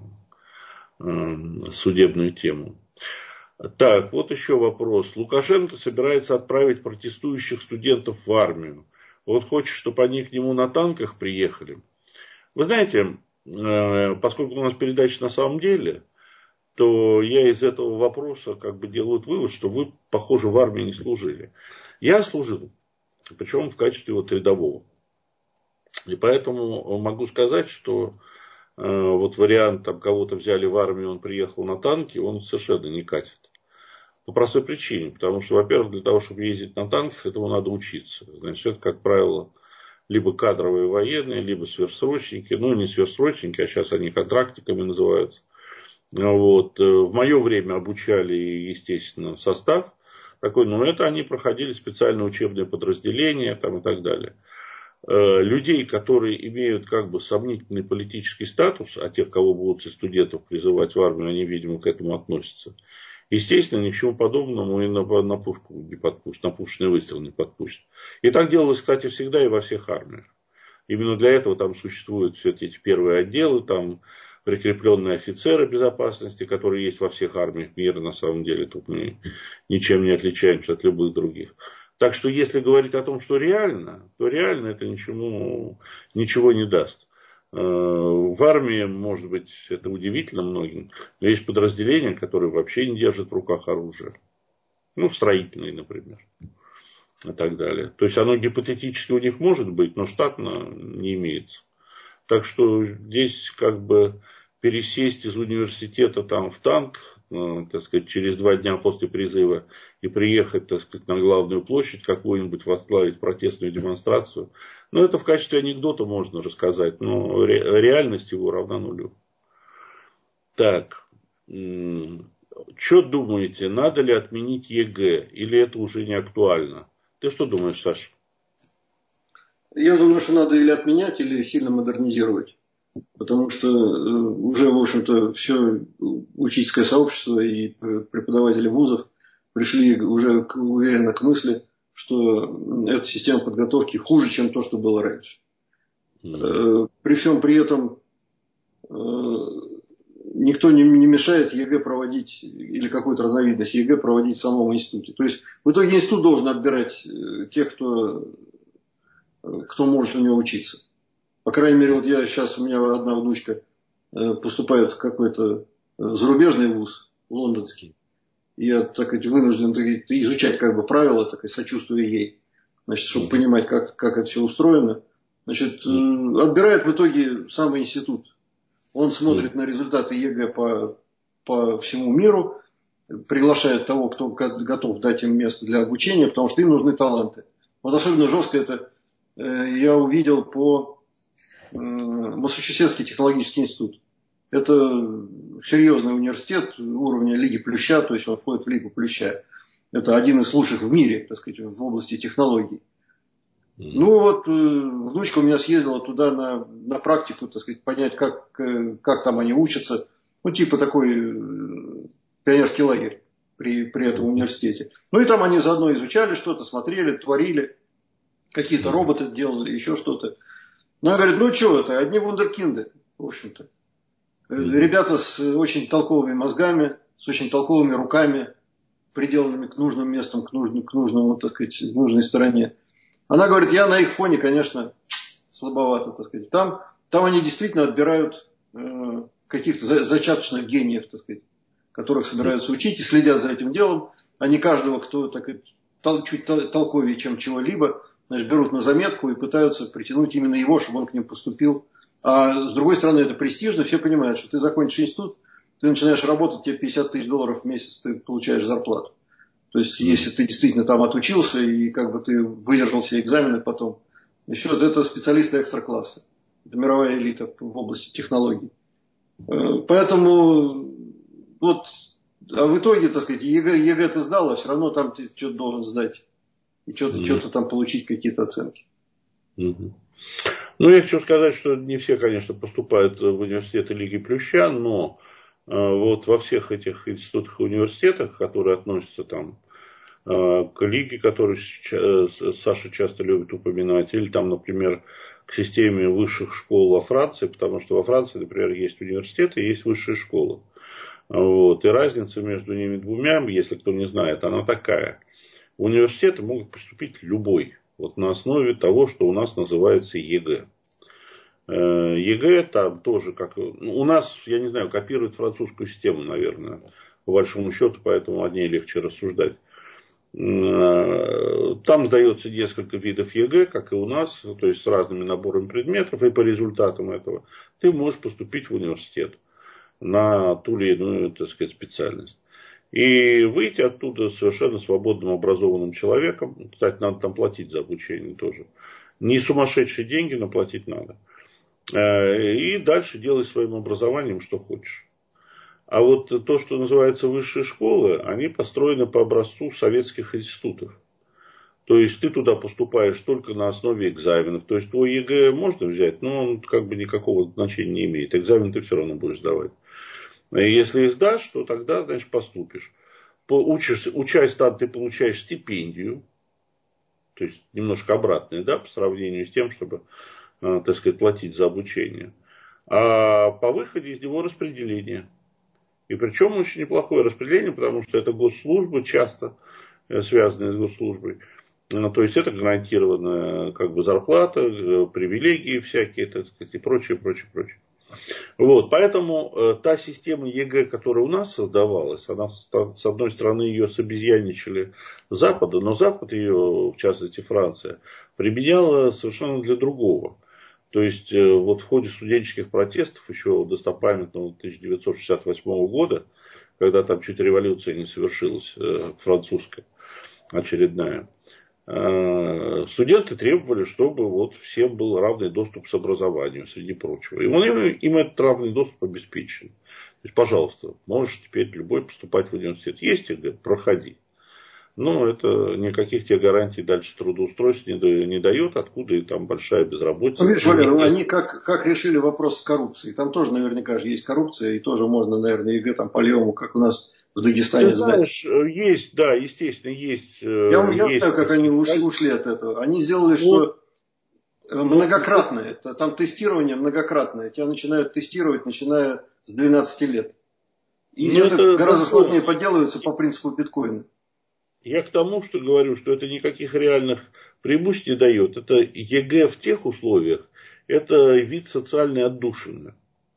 судебную тему. Так, вот еще вопрос. Лукашенко собирается отправить протестующих студентов в армию. Вот хочет, чтобы они к нему на танках приехали. Вы знаете, поскольку у нас передача на самом деле, то я из этого вопроса как бы делаю вывод, что вы, похоже, в армии не служили. Я служил, причем в качестве вот рядового. И поэтому могу сказать, что вот вариант, там кого-то взяли в армию, он приехал на танке, он совершенно не катит. По простой причине. Потому что, во-первых, для того, чтобы ездить на танках, этому надо учиться. Значит, это, как правило, либо кадровые военные, либо сверхсрочники. Ну, не сверхсрочники, а сейчас они контрактниками называются. Вот. В мое время обучали, естественно, состав такой, но это они проходили специальные учебные подразделения там, и так далее. Людей, которые имеют как бы сомнительный политический статус, а тех, кого будут из студентов призывать в армию, они, видимо, к этому относятся. Естественно, ни к чему подобному и на пушку не подпустят, на пушечный выстрел не подпустят. И так делалось, кстати, всегда и во всех армиях. Именно для этого там существуют все эти первые отделы, там прикрепленные офицеры безопасности, которые есть во всех армиях мира, на самом деле. Тут мы ничем не отличаемся от любых других. Так что, если говорить о том, что реально, то реально это ничего не даст. В армии, может быть, это удивительно многим, но есть подразделения, которые вообще не держат в руках оружие. Ну, строительные, например. И так далее. То есть, оно гипотетически у них может быть, но штатно не имеется. Так что, здесь как бы пересесть из университета там в танк, так сказать, через 2 дня после призыва и приехать, так сказать, на главную площадь какую-нибудь, возглавить протестную демонстрацию. Ну, это в качестве анекдота можно рассказать, но реальность его равна нулю. Так, что думаете, надо ли отменить ЕГЭ, или это уже не актуально? Ты что думаешь, Саша? Я думаю, что надо или отменять, или сильно модернизировать. Потому что уже, в общем-то, все учительское сообщество и преподаватели вузов пришли уже уверенно к мысли, что эта система подготовки хуже, чем то, что было раньше. При всем при этом никто не мешает ЕГЭ проводить, или какую-то разновидность ЕГЭ проводить в самом институте. То есть, в итоге институт должен отбирать тех, кто может у него учиться. По крайней мере, вот я сейчас, у меня одна внучка поступает в какой-то зарубежный вуз, лондонский. И я, так сказать, вынужден изучать как бы правила, так сказать, сочувствуя ей, значит, чтобы понимать, как это все устроено. Значит, отбирает в итоге самый институт. Он смотрит на результаты ЕГЭ по всему миру, приглашает того, кто готов дать им место для обучения, потому что им нужны таланты. Вот особенно жестко это я увидел по Массачусетский технологический институт. Это серьезный университет уровня Лиги Плюща, то есть он входит в Лигу Плюща. Это один из лучших в мире, так сказать, в области технологий. Ну вот, внучка у меня съездила туда на практику, так сказать, понять, как там они учатся. Ну, типа такой пионерский лагерь при этом университете. Ну и там они заодно изучали что-то, смотрели, творили. Какие-то роботы делали, еще что-то. Ну, я говорю, ну что это, одни вундеркинды, в общем-то. Ребята с очень толковыми мозгами, с очень толковыми руками, приделанными к нужным местам, к нужному, так сказать, к нужной стороне. Она говорит, я на их фоне, конечно, слабовато, так сказать. Там они действительно отбирают каких-то зачаточных гениев, так сказать, которых собираются учить и следят за этим делом. Они каждого, кто так сказать, чуть толковее, чем чего-либо, значит, берут на заметку и пытаются притянуть именно его, чтобы он к ним поступил. А с другой стороны, это престижно. Все понимают, что ты закончишь институт, ты начинаешь работать, тебе $50 000 в месяц ты получаешь зарплату. То есть, если ты действительно там отучился и как бы ты выдержал все экзамены потом, и все, это специалисты экстра-класса. Это мировая элита в области технологий. Поэтому, вот, а в итоге, так сказать, ЕГЭ ты сдал, а все равно там ты что-то должен сдать. И что-то там получить какие-то оценки. Ну Ну, я хочу сказать, что не все, конечно, поступают в университеты Лиги Плюща, но вот во всех этих институтах и университетах, которые относятся там к Лиге, которую Саша часто любит упоминать, или там, например, к системе высших школ во Франции, потому что во Франции, например, есть университеты и есть высшие школы. Вот. И разница между ними двумя, если кто не знает, она такая. В университеты могут поступить любой, вот на основе того, что у нас называется ЕГЭ. ЕГЭ там тоже, как у нас, я не знаю, копирует французскую систему, наверное, по большому счету, поэтому о ней легче рассуждать. Там сдается несколько видов ЕГЭ, как и у нас, то есть с разными наборами предметов, и по результатам этого ты можешь поступить в университет на ту или иную, так сказать, специальность. И выйти оттуда совершенно свободным, образованным человеком. Кстати, надо там платить за обучение тоже. Не сумасшедшие деньги, но платить надо. И дальше делай своим образованием, что хочешь. А вот то, что называется высшие школы, они построены по образцу советских институтов. То есть ты туда поступаешь только на основе экзаменов. То есть твой ЕГЭ можно взять, но он как бы никакого значения не имеет. Экзамен ты все равно будешь сдавать. И если их сдашь, то тогда, значит, поступишь. Учась там, ты получаешь стипендию. То есть немножко обратное, да, по сравнению с тем, чтобы, так сказать, платить за обучение. А по выходе из него распределение. И причем очень неплохое распределение, потому что это госслужбы, часто связанные с госслужбой. То есть это гарантированная как бы зарплата, привилегии всякие, так сказать, и прочее, прочее, прочее. Вот, поэтому та система ЕГЭ, которая у нас создавалась, она, с одной стороны, ее собезьяничали Запада, но Запад ее, в частности Франция, применяла совершенно для другого. То есть, вот в ходе студенческих протестов, еще достопамятного 1968 года, когда там чуть революция не совершилась, французская, очередная, студенты требовали, чтобы вот всем был равный доступ к образованию, среди прочего. И им этот равный доступ обеспечен. То есть, пожалуйста, можешь теперь любой поступать в университет. Есть ЕГЭ, проходи. Но это никаких тебе гарантий дальше трудоустройств не дает, откуда и там большая безработица. Ну, видишь, Валер, они как решили вопрос с коррупцией. Там тоже наверняка же есть коррупция, и тоже можно, наверное, ЕГЭ там по-левому, как у нас в Дагестане, ты знаешь, сдать. есть, да, естественно, есть. Я Есть знаю, как они ушли от этого. Они сделали, что многократное. Там тестирование многократное. Тебя начинают тестировать, начиная с 12 лет. И это гораздо сложнее подделывается по принципу биткоина. Я к тому, что говорю, что это никаких реальных преимуществ не дает. Это ЕГЭ в тех условиях, это вид социальной отдушины.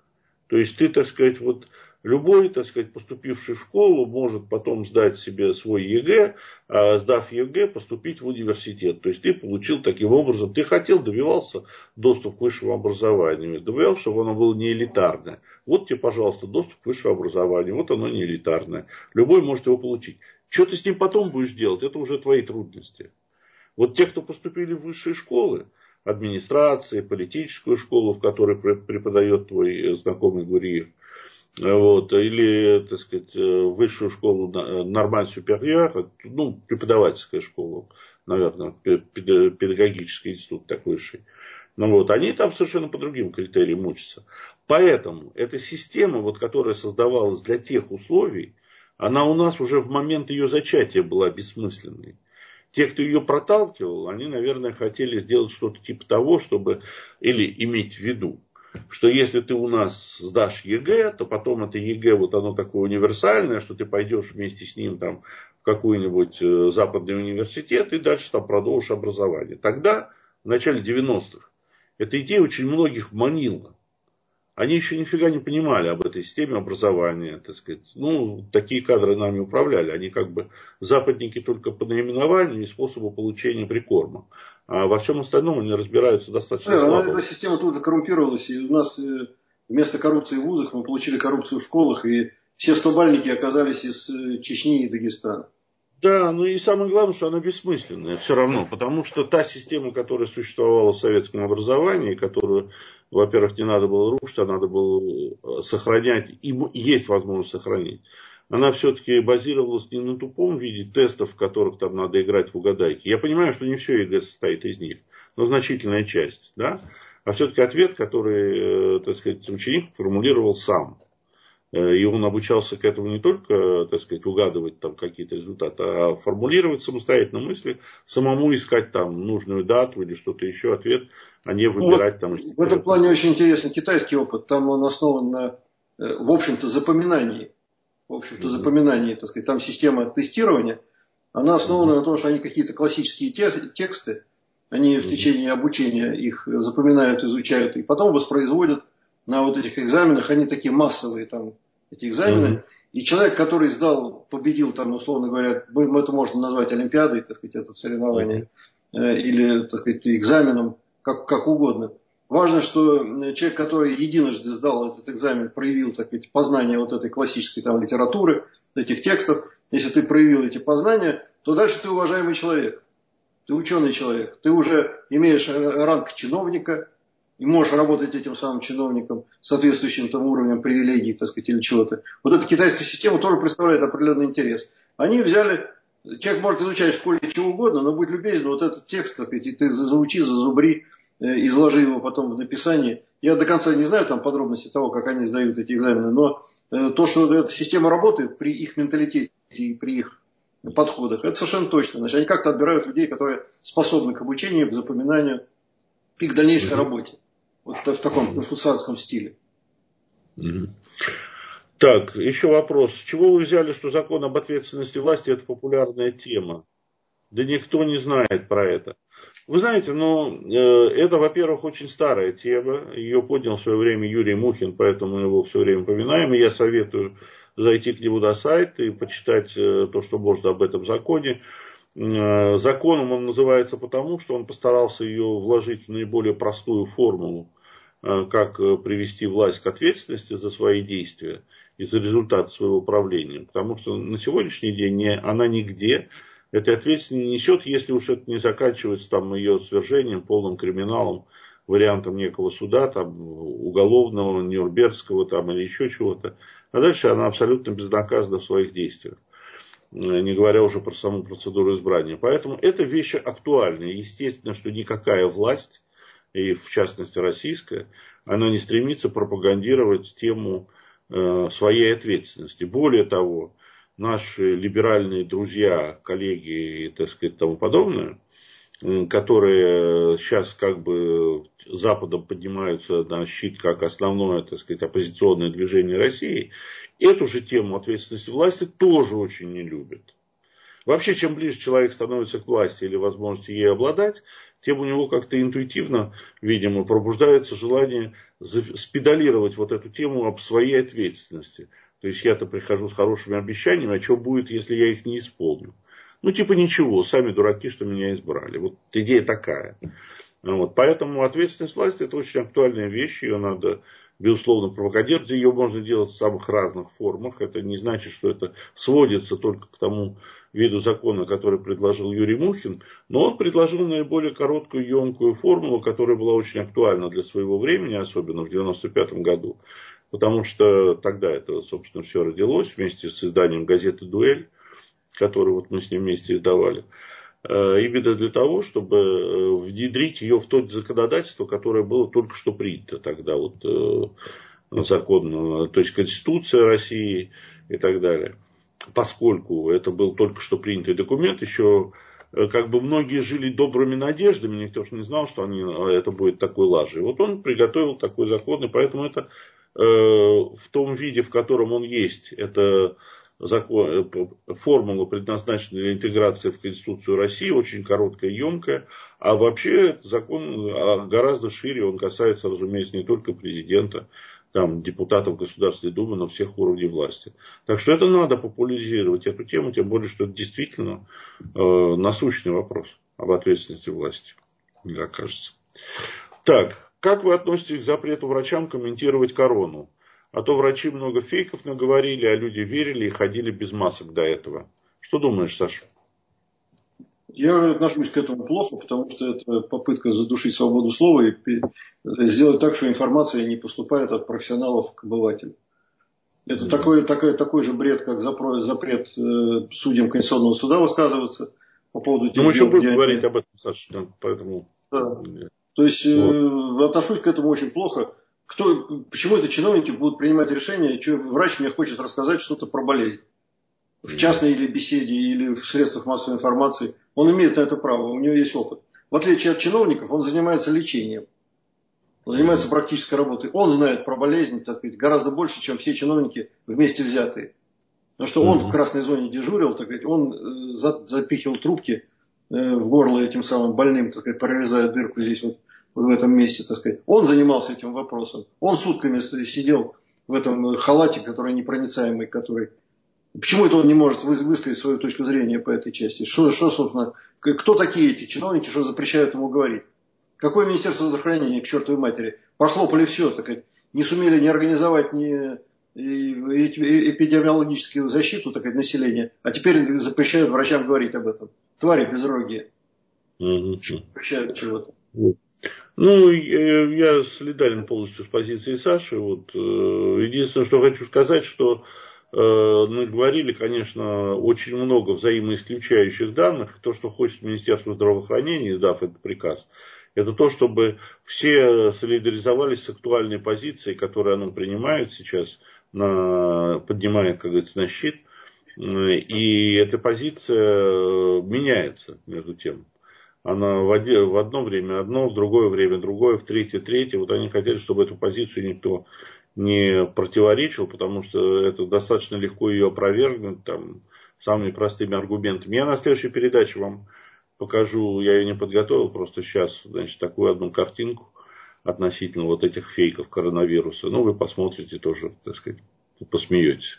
То есть ты, так сказать, вот любой, так сказать, поступивший в школу может потом сдать себе свой ЕГЭ, а сдав ЕГЭ, поступить в университет. То есть ты получил таким образом, ты хотел, добивался доступ к высшему образованию, добивался, чтобы оно было не элитарное. Вот тебе, пожалуйста, доступ к высшему образованию, вот оно не элитарное. Любой может его получить. Что ты с ним потом будешь делать, это уже твои трудности. Вот те, кто поступили в высшие школы, администрации, политическую школу, в которой преподает твой знакомый Гуриев, вот, или, так сказать, высшую школу Нормаль Суперьер, ну, преподавательская школа, наверное, педагогический институт такой высший. Ну, вот, они там совершенно по другим критериям учатся. Поэтому эта система, вот, которая создавалась для тех условий, она у нас уже в момент ее зачатия была бессмысленной. Те, кто ее проталкивал, они, наверное, хотели сделать что-то типа того, чтобы, или иметь в виду, что если ты у нас сдашь ЕГЭ, то потом это ЕГЭ, вот оно такое универсальное, что ты пойдешь вместе с ним там в какой-нибудь западный университет и дальше там продолжишь образование. Тогда, в начале 90-х, эта идея очень многих манила. Они еще нифига не понимали об этой системе образования, так сказать. Ну, такие кадры нами управляли. Они как бы западники только по наименованию и способу получения прикорма. А во всем остальном они разбираются достаточно слабо. Эта система тут же коррумпировалась. И у нас вместо коррупции в вузах мы получили коррупцию в школах. И все стобальники оказались из Чечни и Дагестана. Да, ну и самое главное, что она бессмысленная все равно, потому что та система, которая существовала в советском образовании, которую, во-первых, не надо было рушить, а надо было сохранять, и есть возможность сохранить, она все-таки базировалась не на тупом виде тестов, в которых там надо играть в угадайки. Я понимаю, что не все ЕГЭ состоит из них, но значительная часть, да? а все-таки ответ, который, так сказать, ученик формулировал сам. И он обучался к этому не только, так сказать, угадывать там какие-то результаты, а формулировать самостоятельно мысли, самому искать там нужную дату или что-то еще, ответ, а не выбирать там. В этом плане очень интересный китайский опыт. Там он основан на, в общем-то, запоминании. Так сказать, там система тестирования, она основана на том, что они какие-то классические тексты, они в течение обучения их запоминают, изучают, и потом воспроизводят на вот этих экзаменах. Они такие массовые, там, эти экзамены. И человек, который сдал, победил, там, условно говоря, мы это можно назвать олимпиадой, так сказать, это соревнование, или, так сказать, экзаменом, как угодно. Важно, что человек, который единожды сдал этот экзамен, проявил, так сказать, познание вот этой классической там литературы, этих текстов. Если ты проявил эти познания, то дальше ты уважаемый человек. Ты ученый человек. Ты уже имеешь ранг чиновника и можешь работать этим самым чиновником с соответствующим там уровнем привилегий, так сказать, или чего-то. Вот эта китайская система тоже представляет определенный интерес. Они взяли, человек может изучать в школе чего угодно, но будь любезен, вот этот текст, так сказать, ты заучи, зазубри, изложи его потом в написании. Я до конца не знаю там подробности того, как они сдают эти экзамены, но то, что эта система работает при их менталитете и при их подходах, это совершенно точно. Значит, они как-то отбирают людей, которые способны к обучению, к запоминанию и к дальнейшей работе. Вот в таком конфуцианском стиле. Так, еще вопрос. С чего вы взяли, что закон об ответственности власти это популярная тема? Да никто не знает про это. Вы знаете, это, во-первых, очень старая тема. Ее поднял в свое время Юрий Мухин, поэтому мы его все время поминаем. И я советую зайти к нему на сайт и почитать то, что можно об этом законе. Законом он называется потому, что он постарался ее вложить в наиболее простую формулу, как привести власть к ответственности за свои действия и за результат своего правления. Потому что на сегодняшний день она нигде этой ответственности не несет, если уж это не заканчивается там, ее свержением, полным криминалом, вариантом некого суда, там, уголовного, нюрнбергского там, или еще чего-то. А дальше она абсолютно безнаказана в своих действиях. Не говоря уже про саму процедуру избрания. Поэтому эта вещь актуальна. Естественно, что никакая власть, и в частности российская, она не стремится пропагандировать тему своей ответственности. Более того, наши либеральные друзья, коллеги и, так сказать, тому подобное, которые сейчас как бы Западом поднимаются на щит как основное, так сказать, оппозиционное движение России, эту же тему ответственности власти тоже очень не любят. Вообще, чем ближе человек становится к власти или возможности ей обладать, тем у него как-то интуитивно, видимо, пробуждается желание спедалировать вот эту тему об своей ответственности. То есть я-то прихожу с хорошими обещаниями, а что будет, если я их не исполню? Ну, типа ничего, сами дураки, что меня избрали. Вот идея такая. Вот. Поэтому ответственность власти это очень актуальная вещь, ее надо, безусловно, пропагандировать. Ее можно делать в самых разных формах. Это не значит, что это сводится только к тому виду закона, который предложил Юрий Мухин. Но он предложил наиболее короткую, емкую формулу, которая была очень актуальна для своего времени, особенно в 1995 году. Потому что тогда это, собственно, все родилось вместе с изданием газеты «Дуэль», которую вот мы с ним вместе издавали. Именно для того, чтобы внедрить ее в то законодательство, которое было только что принято тогда, вот закон, то есть Конституция России и так далее. Поскольку это был только что принятый документ, еще как бы многие жили добрыми надеждами, никто же не знал, что это будет такой лажей. Вот он приготовил такой закон, и поэтому это в том виде, в котором он есть, это формула, предназначенная для интеграции в Конституцию России, очень короткая, емкая. А вообще этот закон гораздо шире, он касается, разумеется, не только президента, там, депутатов Государственной Думы, но всех уровней власти. Так что это надо популяризировать, эту тему, тем более, что это действительно насущный вопрос об ответственности власти, мне кажется. Так, как вы относитесь к запрету врачам комментировать корону? А то врачи много фейков наговорили, а люди верили и ходили без масок до этого. Что думаешь, Саша? Я отношусь к этому плохо, потому что это попытка задушить свободу слова и сделать так, что информация не поступает от профессионалов к обывателю. Это такой же бред, как запрет судьям Конституционного суда высказываться по поводу тех мы еще дел, будем говорить об этом, Саша, поэтому... Да. То есть Вот. отношусь к этому очень плохо. Почему это чиновники будут принимать решения, что врач мне хочет рассказать что-то про болезнь? В частной или беседе, или в средствах массовой информации. Он имеет на это право, у него есть опыт. В отличие от чиновников, он занимается лечением. Он занимается практической работой. Он знает про болезнь, так сказать, гораздо больше, чем все чиновники вместе взятые. Потому что он в красной зоне дежурил, так сказать, он запихивал трубки в горло этим самым больным, так сказать, прорезая дырку здесь вот в этом месте, так сказать. Он занимался этим вопросом. Он сутками сидел в этом халате, который непроницаемый, который... Почему это он не может высказать свою точку зрения по этой части? Что, собственно, кто такие эти чиновники, что запрещают ему говорить? Какое Министерство здравоохранения к чертовой матери? Похлопали все, так сказать. Не сумели не организовать ни эпидемиологическую защиту, так сказать, населения, а теперь запрещают врачам говорить об этом. Твари безрогие. Запрещают чего-то. Ну, я солидарен полностью с позицией Саши. Вот, единственное, что хочу сказать, что мы говорили, конечно, очень много взаимоисключающих данных. То, что хочет Министерство здравоохранения, издав этот приказ, это то, чтобы все солидаризовались с актуальной позицией, которую оно принимает сейчас, поднимает, как говорится, на щит. И эта позиция меняется между тем. Она в одно время одно, в другое время другое, в третье. Вот они хотели, чтобы эту позицию никто не противоречил, потому что это достаточно легко ее опровергнуть там, самыми простыми аргументами. Я на следующей передаче вам покажу, я ее не подготовил, просто сейчас, значит, такую одну картинку относительно вот этих фейков коронавируса. Ну, вы посмотрите тоже, так сказать, посмеетесь.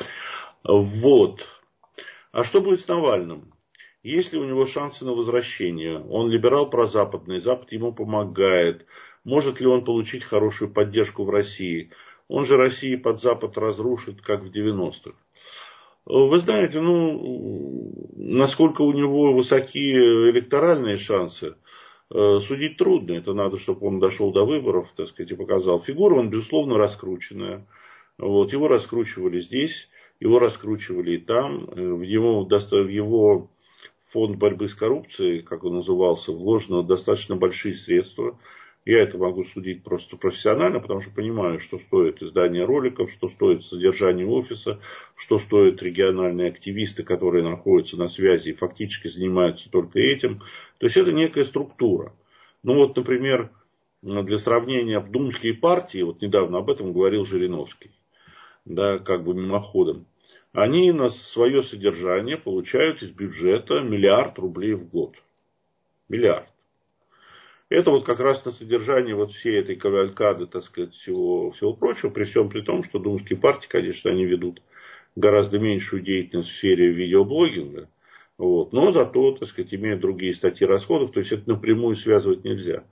Вот. А что будет с Навальным? Есть ли у него шансы на возвращение? Он либерал прозападный, Запад ему помогает. Может ли он получить хорошую поддержку в России? Он же Россию под Запад разрушит, как в 90-х. Вы знаете, насколько у него высоки электоральные шансы, судить трудно. Это надо, чтобы он дошел до выборов, так сказать, и показал. Фигура, он, безусловно, раскрученная. Вот, его раскручивали здесь, его раскручивали и там. В его фонд борьбы с коррупцией, как он назывался, вложено достаточно большие средства. Я это могу судить просто профессионально, потому что понимаю, что стоит издание роликов, что стоит содержание офиса, что стоят региональные активисты, которые находятся на связи и фактически занимаются только этим. То есть это некая структура. Ну вот, например, для сравнения, думские партии, вот недавно об этом говорил Жириновский, да, как бы мимоходом, они на свое содержание получают из бюджета 1 миллиард рублей в год. 1 миллиард. Это вот как раз на содержание вот всей этой кавалькады, так сказать, всего прочего, при всем при том, что думские партии, конечно, они ведут гораздо меньшую деятельность в сфере видеоблогинга, вот, но зато, так сказать, имеют другие статьи расходов, то есть это напрямую связывать нельзя,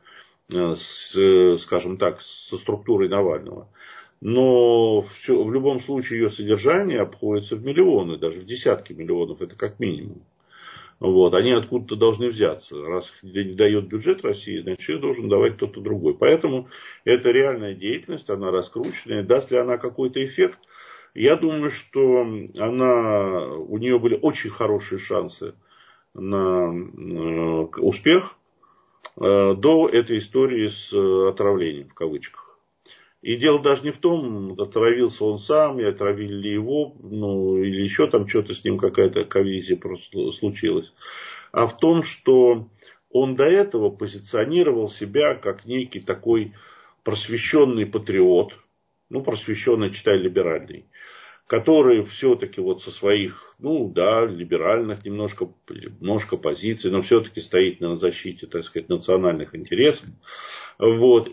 скажем так, со структурой Навального. Но в любом случае ее содержание обходится в миллионы, даже в десятки миллионов, это как минимум. Вот, они откуда-то должны взяться. Раз не дает бюджет России, значит, их должен давать кто-то другой. Поэтому это реальная деятельность, она раскрученная. Даст ли она какой-то эффект? Я думаю, что у нее были очень хорошие шансы на успех до этой истории с отравлением, в кавычках. И дело даже не в том, отравился он сам, и отравили ли его, или еще там что-то с ним какая-то коллизия просто случилась. А в том, что он до этого позиционировал себя как некий такой просвещенный патриот, просвещенный, читай, либеральный, который все-таки вот со своих, либеральных немножко позиций, но все-таки стоит на защите, так сказать, национальных интересов. Вот,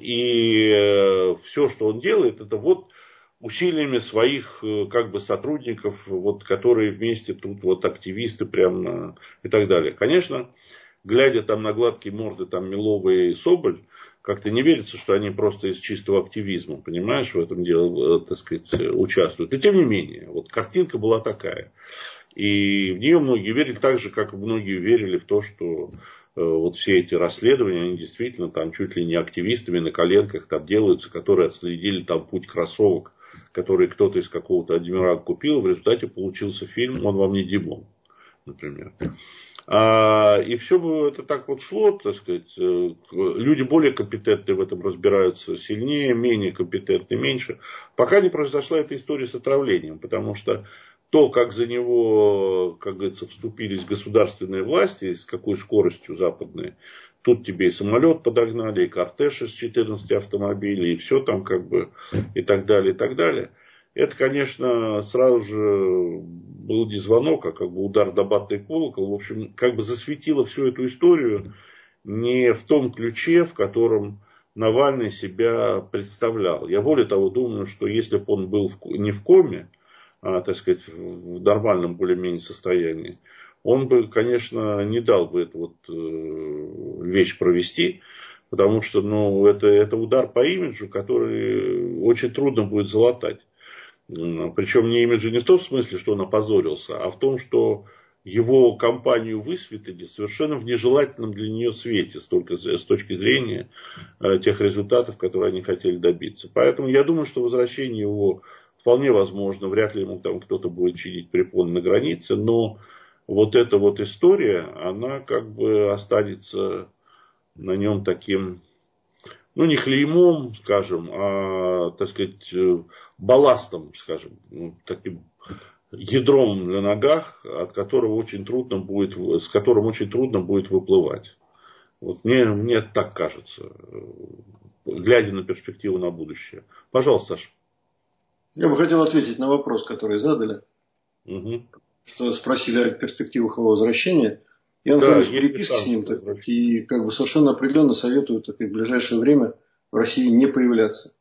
и все, что он делает, это вот усилиями своих как бы сотрудников, вот, которые вместе тут вот активисты прям и так далее. Конечно, глядя там на гладкие морды там Милова и Соболь, как-то не верится, что они просто из чистого активизма, понимаешь, в этом деле, так сказать, участвуют. Но тем не менее, вот картинка была такая. И в нее многие верили так же, как многие верили в то, что вот все эти расследования, они действительно там чуть ли не активистами на коленках там делаются, которые отследили там путь кроссовок, который кто-то из какого-то адмирала купил, в результате получился фильм «Он вам не Димон», например. И все бы это так вот шло, так сказать, люди более компетентные в этом разбираются сильнее, менее компетентные меньше, пока не произошла эта история с отравлением, потому что то, как за него, как говорится, вступились государственные власти, с какой скоростью западные, тут тебе и самолет подогнали, и кортеж из 14 автомобилей, и все там как бы, и так далее, и так далее. Это, конечно, сразу же был не звонок, а как бы удар до батный колокол. В общем, как бы засветило всю эту историю не в том ключе, в котором Навальный себя представлял. Я более того думаю, что если бы он был не в коме, а, так сказать, в нормальном более-менее состоянии, он бы, конечно, не дал бы эту вот вещь провести, потому что ну, это удар по имиджу, который очень трудно будет залатать. Причем не имиджа не в том смысле, что он опозорился, а в том, что его компанию высветили совершенно в нежелательном для нее свете, только с точки зрения тех результатов, которые они хотели добиться. Поэтому я думаю, что возвращение его вполне возможно, вряд ли ему там кто-то будет чинить препоны на границе, но вот эта вот история, она как бы останется на нем таким, ну, не клеймом, скажем, а, так сказать, балластом, скажем, ну, таким ядром на ногах, от которого очень трудно будет, с которым очень трудно будет выплывать. Вот мне так кажется, глядя на перспективу на будущее. Пожалуйста, Саша. Я бы хотел ответить на вопрос, который задали, Угу. что спросили о перспективах его возвращения. Я Да, нахожусь в есть ли переписке с шанс ним, возвращения? и как бы совершенно определенно советую так, в ближайшее время в России не появляться.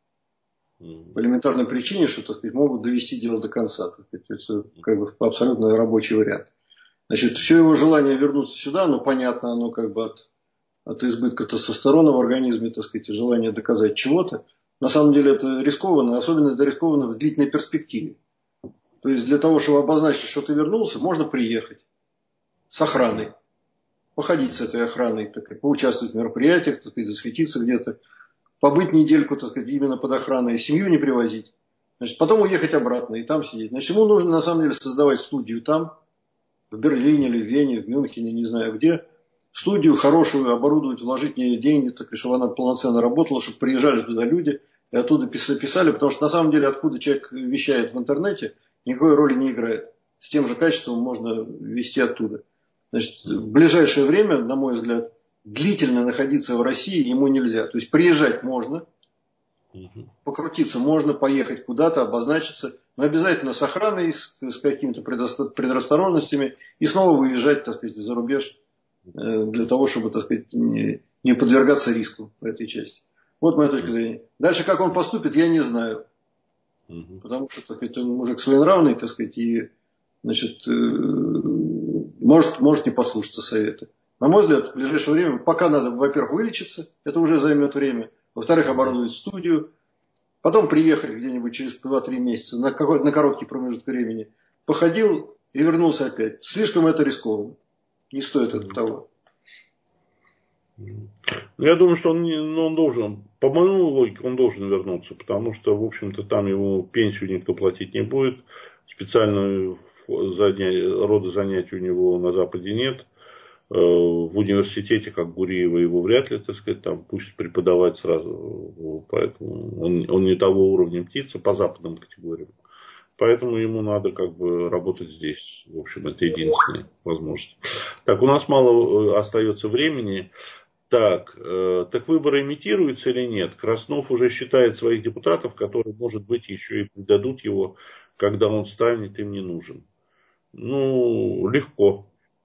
По элементарной причине, что так сказать, могут довести дело до конца. Так сказать, это как бы абсолютно рабочий вариант. Значит, все его желание вернуться сюда, ну, понятно, оно как бы от избытка тестостерона в организме, так сказать, и желание доказать чего-то. На самом деле это рискованно, особенно это рискованно в длительной перспективе. То есть для того, чтобы обозначить, что ты вернулся, можно приехать с охраной, походить с этой охраной, так сказать, поучаствовать в мероприятиях, так сказать, засветиться где-то, побыть недельку, так сказать, именно под охраной, семью не привозить. Значит, потом уехать обратно и там сидеть. Значит, ему нужно на самом деле создавать студию там, в Берлине или в Вене, в Мюнхене, не знаю где. Студию хорошую оборудовать, вложить в нее деньги, так, чтобы она полноценно работала, чтобы приезжали туда люди и оттуда писали, потому что на самом деле откуда человек вещает в интернете, никакой роли не играет. С тем же качеством можно вести оттуда. Значит, в ближайшее время, на мой взгляд, длительно находиться в России ему нельзя. То есть приезжать можно, покрутиться можно, поехать куда-то, обозначиться, но обязательно с охраной, с какими-то предосторожностями и снова выезжать, так сказать, за рубеж для того, чтобы, так сказать, не подвергаться риску по этой части. Вот моя точка зрения. Дальше, как он поступит, я не знаю. Потому что, так сказать, он мужик своенравный, так сказать, и, значит, может не послушаться совета. На мой взгляд, в ближайшее время, пока надо, во-первых, вылечиться, это уже займет время. Во-вторых, оборудовать студию. Потом приехать где-нибудь через 2-3 месяца на короткий промежуток времени. Походил и вернулся опять. Слишком это рискованно. Не стоит это того. Я думаю, что он должен, по моему логике, он должен вернуться, потому что, в общем-то, там ему пенсию никто платить не будет, специального рода занятий у него на Западе нет. В университете, как Гуриева, его вряд ли, так сказать, там пусть преподавать сразу, поэтому он не того уровня птица по западным категориям. Поэтому ему надо как бы работать здесь. В общем, это единственная возможность. Так, у нас мало остается времени. Так выборы имитируются или нет? Краснов уже считает своих депутатов, которые, может быть, еще и предадут его, когда он станет им не нужен. Ну, легко.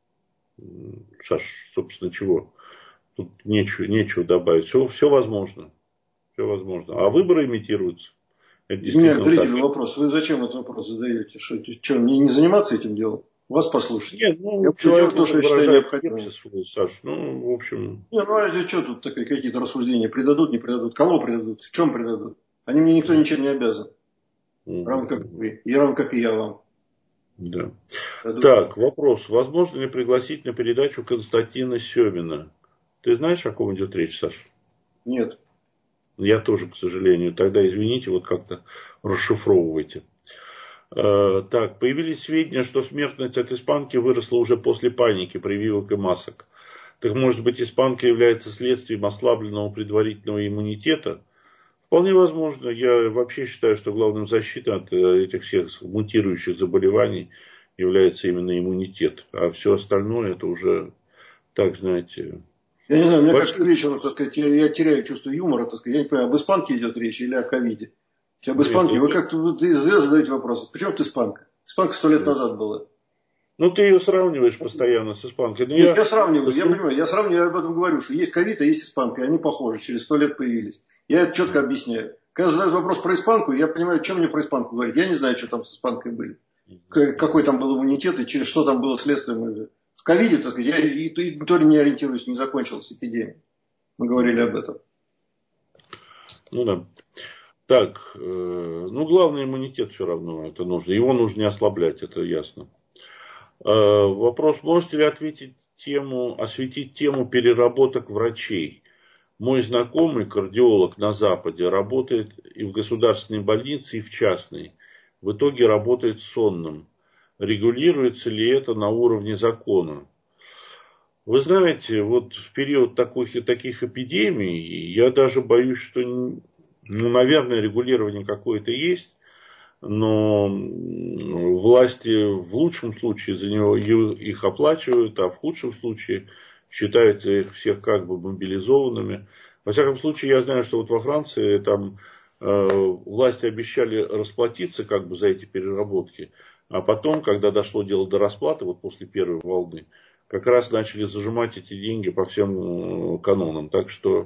Саш, собственно, чего? Тут нечего добавить. Все возможно. Все возможно. А выборы имитируются. Это У меня действительно так. длительный вопрос. Вы зачем этот вопрос задаете? Что, мне не заниматься этим делом? Вас послушать. Нет, Я ну, буду делать то, человек что я считаю выражает необходимым. скепсис свой, Саш. Ну, в общем... Не, ну, а что тут такие какие-то рассуждения? Предадут, не предадут? Кого предадут? В чем предадут? Они мне никто ничем не обязан. Равно как и вы. И равно как и я вам. Да. Предадут. Так, вопрос. Возможно ли пригласить на передачу Константина Семина? Ты знаешь, о ком идет речь, Саша? Нет. Я тоже, к сожалению. Тогда, извините, вот как-то расшифровывайте. Так, появились сведения, что смертность от испанки выросла уже после паники, прививок и масок. Так может быть, испанка является следствием ослабленного предварительного иммунитета? Вполне возможно. Я вообще считаю, что главным защитой от этих всех мутирующих заболеваний является именно иммунитет. А все остальное это уже, так знаете... Я не знаю, у меня как к вечеру, так сказать, я теряю чувство юмора, так сказать. Я не понимаю, об испанке идет речь или о ковиде? Об испанке, вы как-то задаете вопрос. Почему ты испанка? Испанка 100 лет назад была. Ну, ты ее сравниваешь постоянно с испанкой. Но Нет, я сравниваю, я понимаю, я сравниваю, я об этом говорю, что есть ковид, а есть испанка, и они похожи, через 100 лет появились. Я это четко объясняю. Когда задают вопрос про испанку, я понимаю, что мне про испанку говорить. Я не знаю, что там с испанкой были. Какой там был иммунитет и через что там было следствием. В ковиде, так сказать, я и то не ориентируюсь, не закончилась эпидемия. Мы говорили об этом. Ну да. Так, ну главный иммунитет все равно это нужно. Его нужно не ослаблять, это ясно. Вопрос, можете ли осветить тему переработок врачей? Мой знакомый, кардиолог на Западе, работает и в государственной больнице, и в частной. В итоге работает сонным. Регулируется ли это на уровне закона? Вы знаете, вот в период таких эпидемий, я даже боюсь, что, ну, наверное, регулирование какое-то есть, но власти в лучшем случае за него их оплачивают, а в худшем случае считают их всех как бы мобилизованными. Во всяком случае, я знаю, что вот во Франции там власти обещали расплатиться как бы за эти переработки, а потом, когда дошло дело до расплаты, вот после первой волны, как раз начали зажимать эти деньги по всем канонам. Так что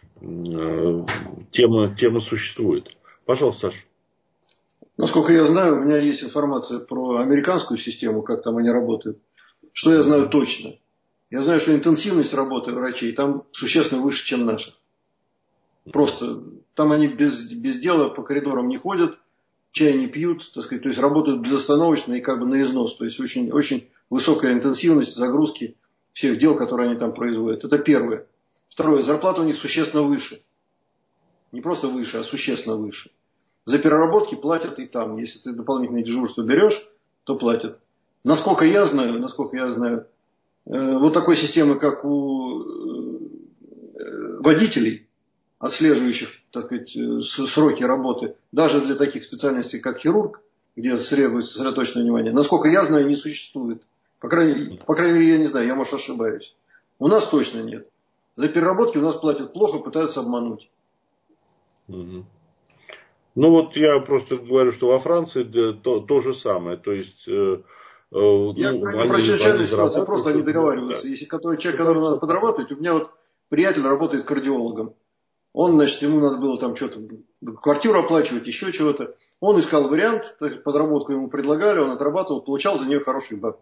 тема существует. Пожалуйста, Саша. Насколько я знаю, у меня есть информация про американскую систему, как там они работают. Что я знаю точно? Я знаю, что интенсивность работы врачей там существенно выше, чем наша. Просто там они без дела по коридорам не ходят, чай не пьют, так сказать, то есть работают безостановочно и как бы на износ. То есть очень, очень высокая интенсивность загрузки всех дел, которые они там производят. Это первое. Второе. Зарплата у них существенно выше. Не просто выше, а существенно выше. За переработки платят и там. Если ты дополнительное дежурство берешь, то платят. Насколько я знаю, вот такой системы, как у водителей, отслеживающих, так сказать, сроки работы, даже для таких специальностей, как хирург, где требуется сосредоточенное внимание, насколько я знаю, не существует. По крайней мере, я не знаю, я, может, ошибаюсь. У нас точно нет. За переработки у нас платят плохо, пытаются обмануть. Угу. Ну вот я просто говорю, что во Франции то же самое. То есть, Я говорю про чрезвычайную ситуацию, просто они договариваются. Да. Если человек, который надо подрабатывать, у меня вот приятель работает кардиологом. Он, значит, ему надо было там что-то, квартиру оплачивать, еще чего-то. Он искал вариант, подработку ему предлагали, он отрабатывал, получал за нее хороший бабки.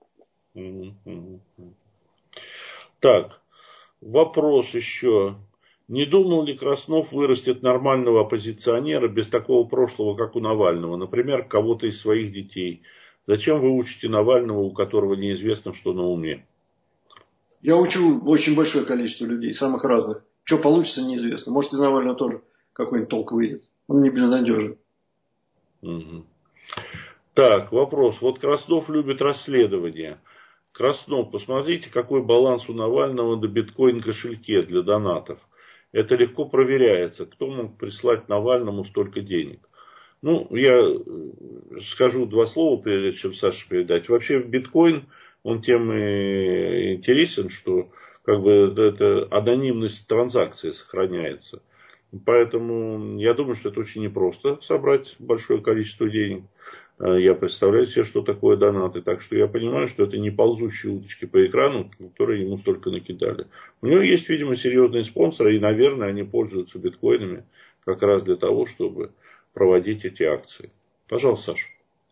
Так, вопрос еще. Не думал ли Краснов вырастет нормального оппозиционера без такого прошлого, как у Навального? Например, кого-то из своих детей. Зачем вы учите Навального, у которого неизвестно, что на уме? Я учу очень большое количество людей, самых разных. Что получится, неизвестно. Может, из Навального тоже какой-нибудь толк выйдет. Он не безнадежен. Угу. Так, вопрос. Вот Краснов любит расследования. Краснов, посмотрите, какой баланс у Навального на биткоин-кошельке для донатов. Это легко проверяется. Кто мог прислать Навальному столько денег? Ну, я скажу два слова, прежде чем Саше передать. Вообще биткоин, он тем и интересен, что как бы эта анонимность транзакции сохраняется. Поэтому я думаю, что это очень непросто собрать большое количество денег. Я представляю себе, что такое донаты. Так что я понимаю, что это не ползущие уточки по экрану, которые ему столько накидали. У него есть, видимо, серьезные спонсоры, и, наверное, они пользуются биткоинами как раз для того, чтобы проводить эти акции. Пожалуйста, Саша.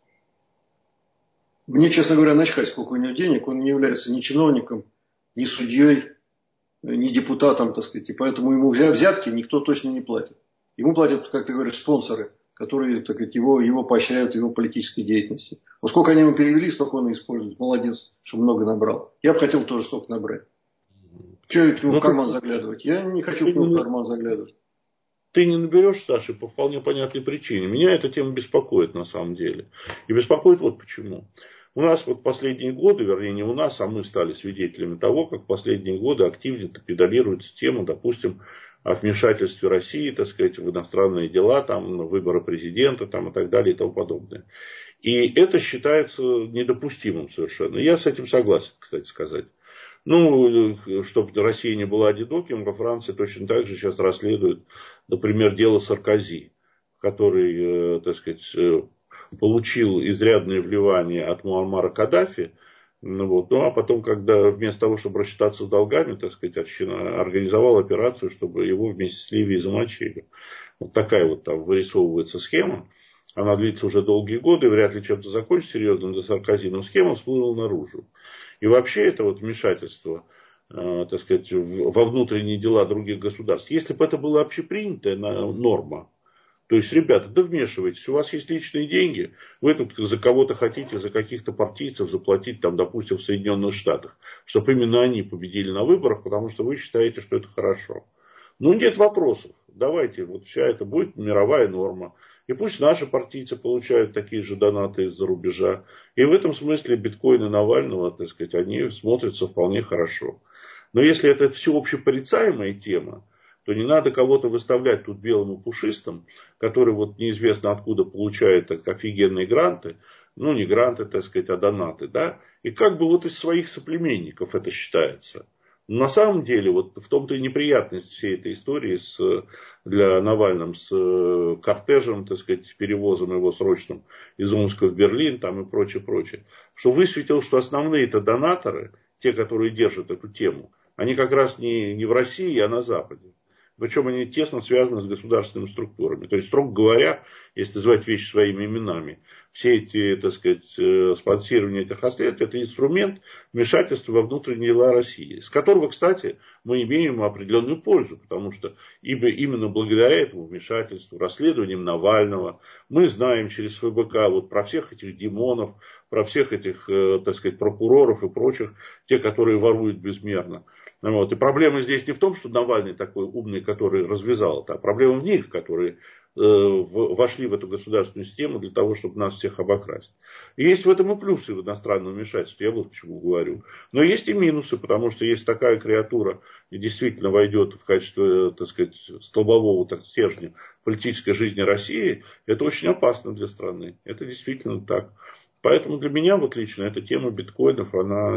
Мне, честно говоря, начхать, сколько у него денег. Он не является ни чиновником, ни судьей, ни депутатом, так сказать. И поэтому ему взятки никто точно не платит. Ему платят, как ты говоришь, спонсоры, которые, так сказать, его поощряют в его политической деятельности. Вот сколько они ему перевели, столько он и использует. Молодец, что много набрал. Я бы хотел тоже столько набрать. Чего к нему в карман заглядывать? Я не хочу к нему в карман заглядывать. ты не наберешь, Саша, по вполне понятной причине. Меня эта тема беспокоит на самом деле. И беспокоит вот почему. У нас вот последние годы, вернее не у нас, а мы стали свидетелями того, как последние годы активно педалируется тема, допустим, о вмешательстве России, так сказать, в иностранные дела, там, на выборы президента там, и так далее и тому подобное. И это считается недопустимым совершенно. Я с этим согласен, кстати сказать. Ну, чтобы Россия не была одиноким, во Франции точно так же сейчас расследуют, например, дело Саркози, который, так сказать, получил изрядное вливание от Муаммара Каддафи, ну, а потом, когда вместо того, чтобы рассчитаться с долгами, так сказать, организовал операцию, чтобы его вместе с Ливией замочили. Вот такая вот там вырисовывается схема. Она длится уже долгие годы, вряд ли чем-то закончится серьезно для Саркози, но схема всплыла наружу. И вообще это вот вмешательство, так сказать, во внутренние дела других государств, если бы это была общепринятая норма, то есть, ребята, да вмешивайтесь, у вас есть личные деньги, вы тут за кого-то хотите, за каких-то партийцев заплатить, там, допустим, в Соединенных Штатах, чтобы именно они победили на выборах, потому что вы считаете, что это хорошо. Ну, нет вопросов. Давайте, вот вся это будет мировая норма. И пусть наши партийцы получают такие же донаты из-за рубежа. И в этом смысле биткоины Навального, так сказать, они смотрятся вполне хорошо. Но если это всеобще порицаемая тема, то не надо кого-то выставлять тут белым и пушистым, который вот неизвестно откуда получает так, офигенные гранты, ну не гранты, так сказать, а донаты, да, и как бы вот из своих соплеменников это считается. Но на самом деле, вот в том-то и неприятность всей этой истории для Навального с кортежем, так сказать, перевозом его срочным из Омска в Берлин там и прочее, прочее, что высветил, что основные-то донаторы, те, которые держат эту тему, они как раз не в России, а на Западе. Причем они тесно связаны с государственными структурами. То есть, строго говоря, если называть вещи своими именами, все эти, так сказать, спонсирование этих расследований, это инструмент вмешательства во внутренние дела России, с которого, кстати, мы имеем определенную пользу, потому что именно благодаря этому вмешательству, расследованиям Навального, мы знаем через ФБК вот про всех этих демонов, про всех этих, так сказать, прокуроров и прочих, те, которые воруют безмерно. Вот. И проблема здесь не в том, что Навальный такой умный, который развязал это, а проблема в них, которые вошли в эту государственную систему для того, чтобы нас всех обокрасть. И есть в этом и плюсы в иностранном вмешательстве, я вот почему говорю. Но есть и минусы, потому что если такая креатура действительно войдет в качестве, так сказать, столбового стержня политической жизни России, это очень опасно для страны. Это действительно так. Поэтому для меня вот лично эта тема биткоинов, она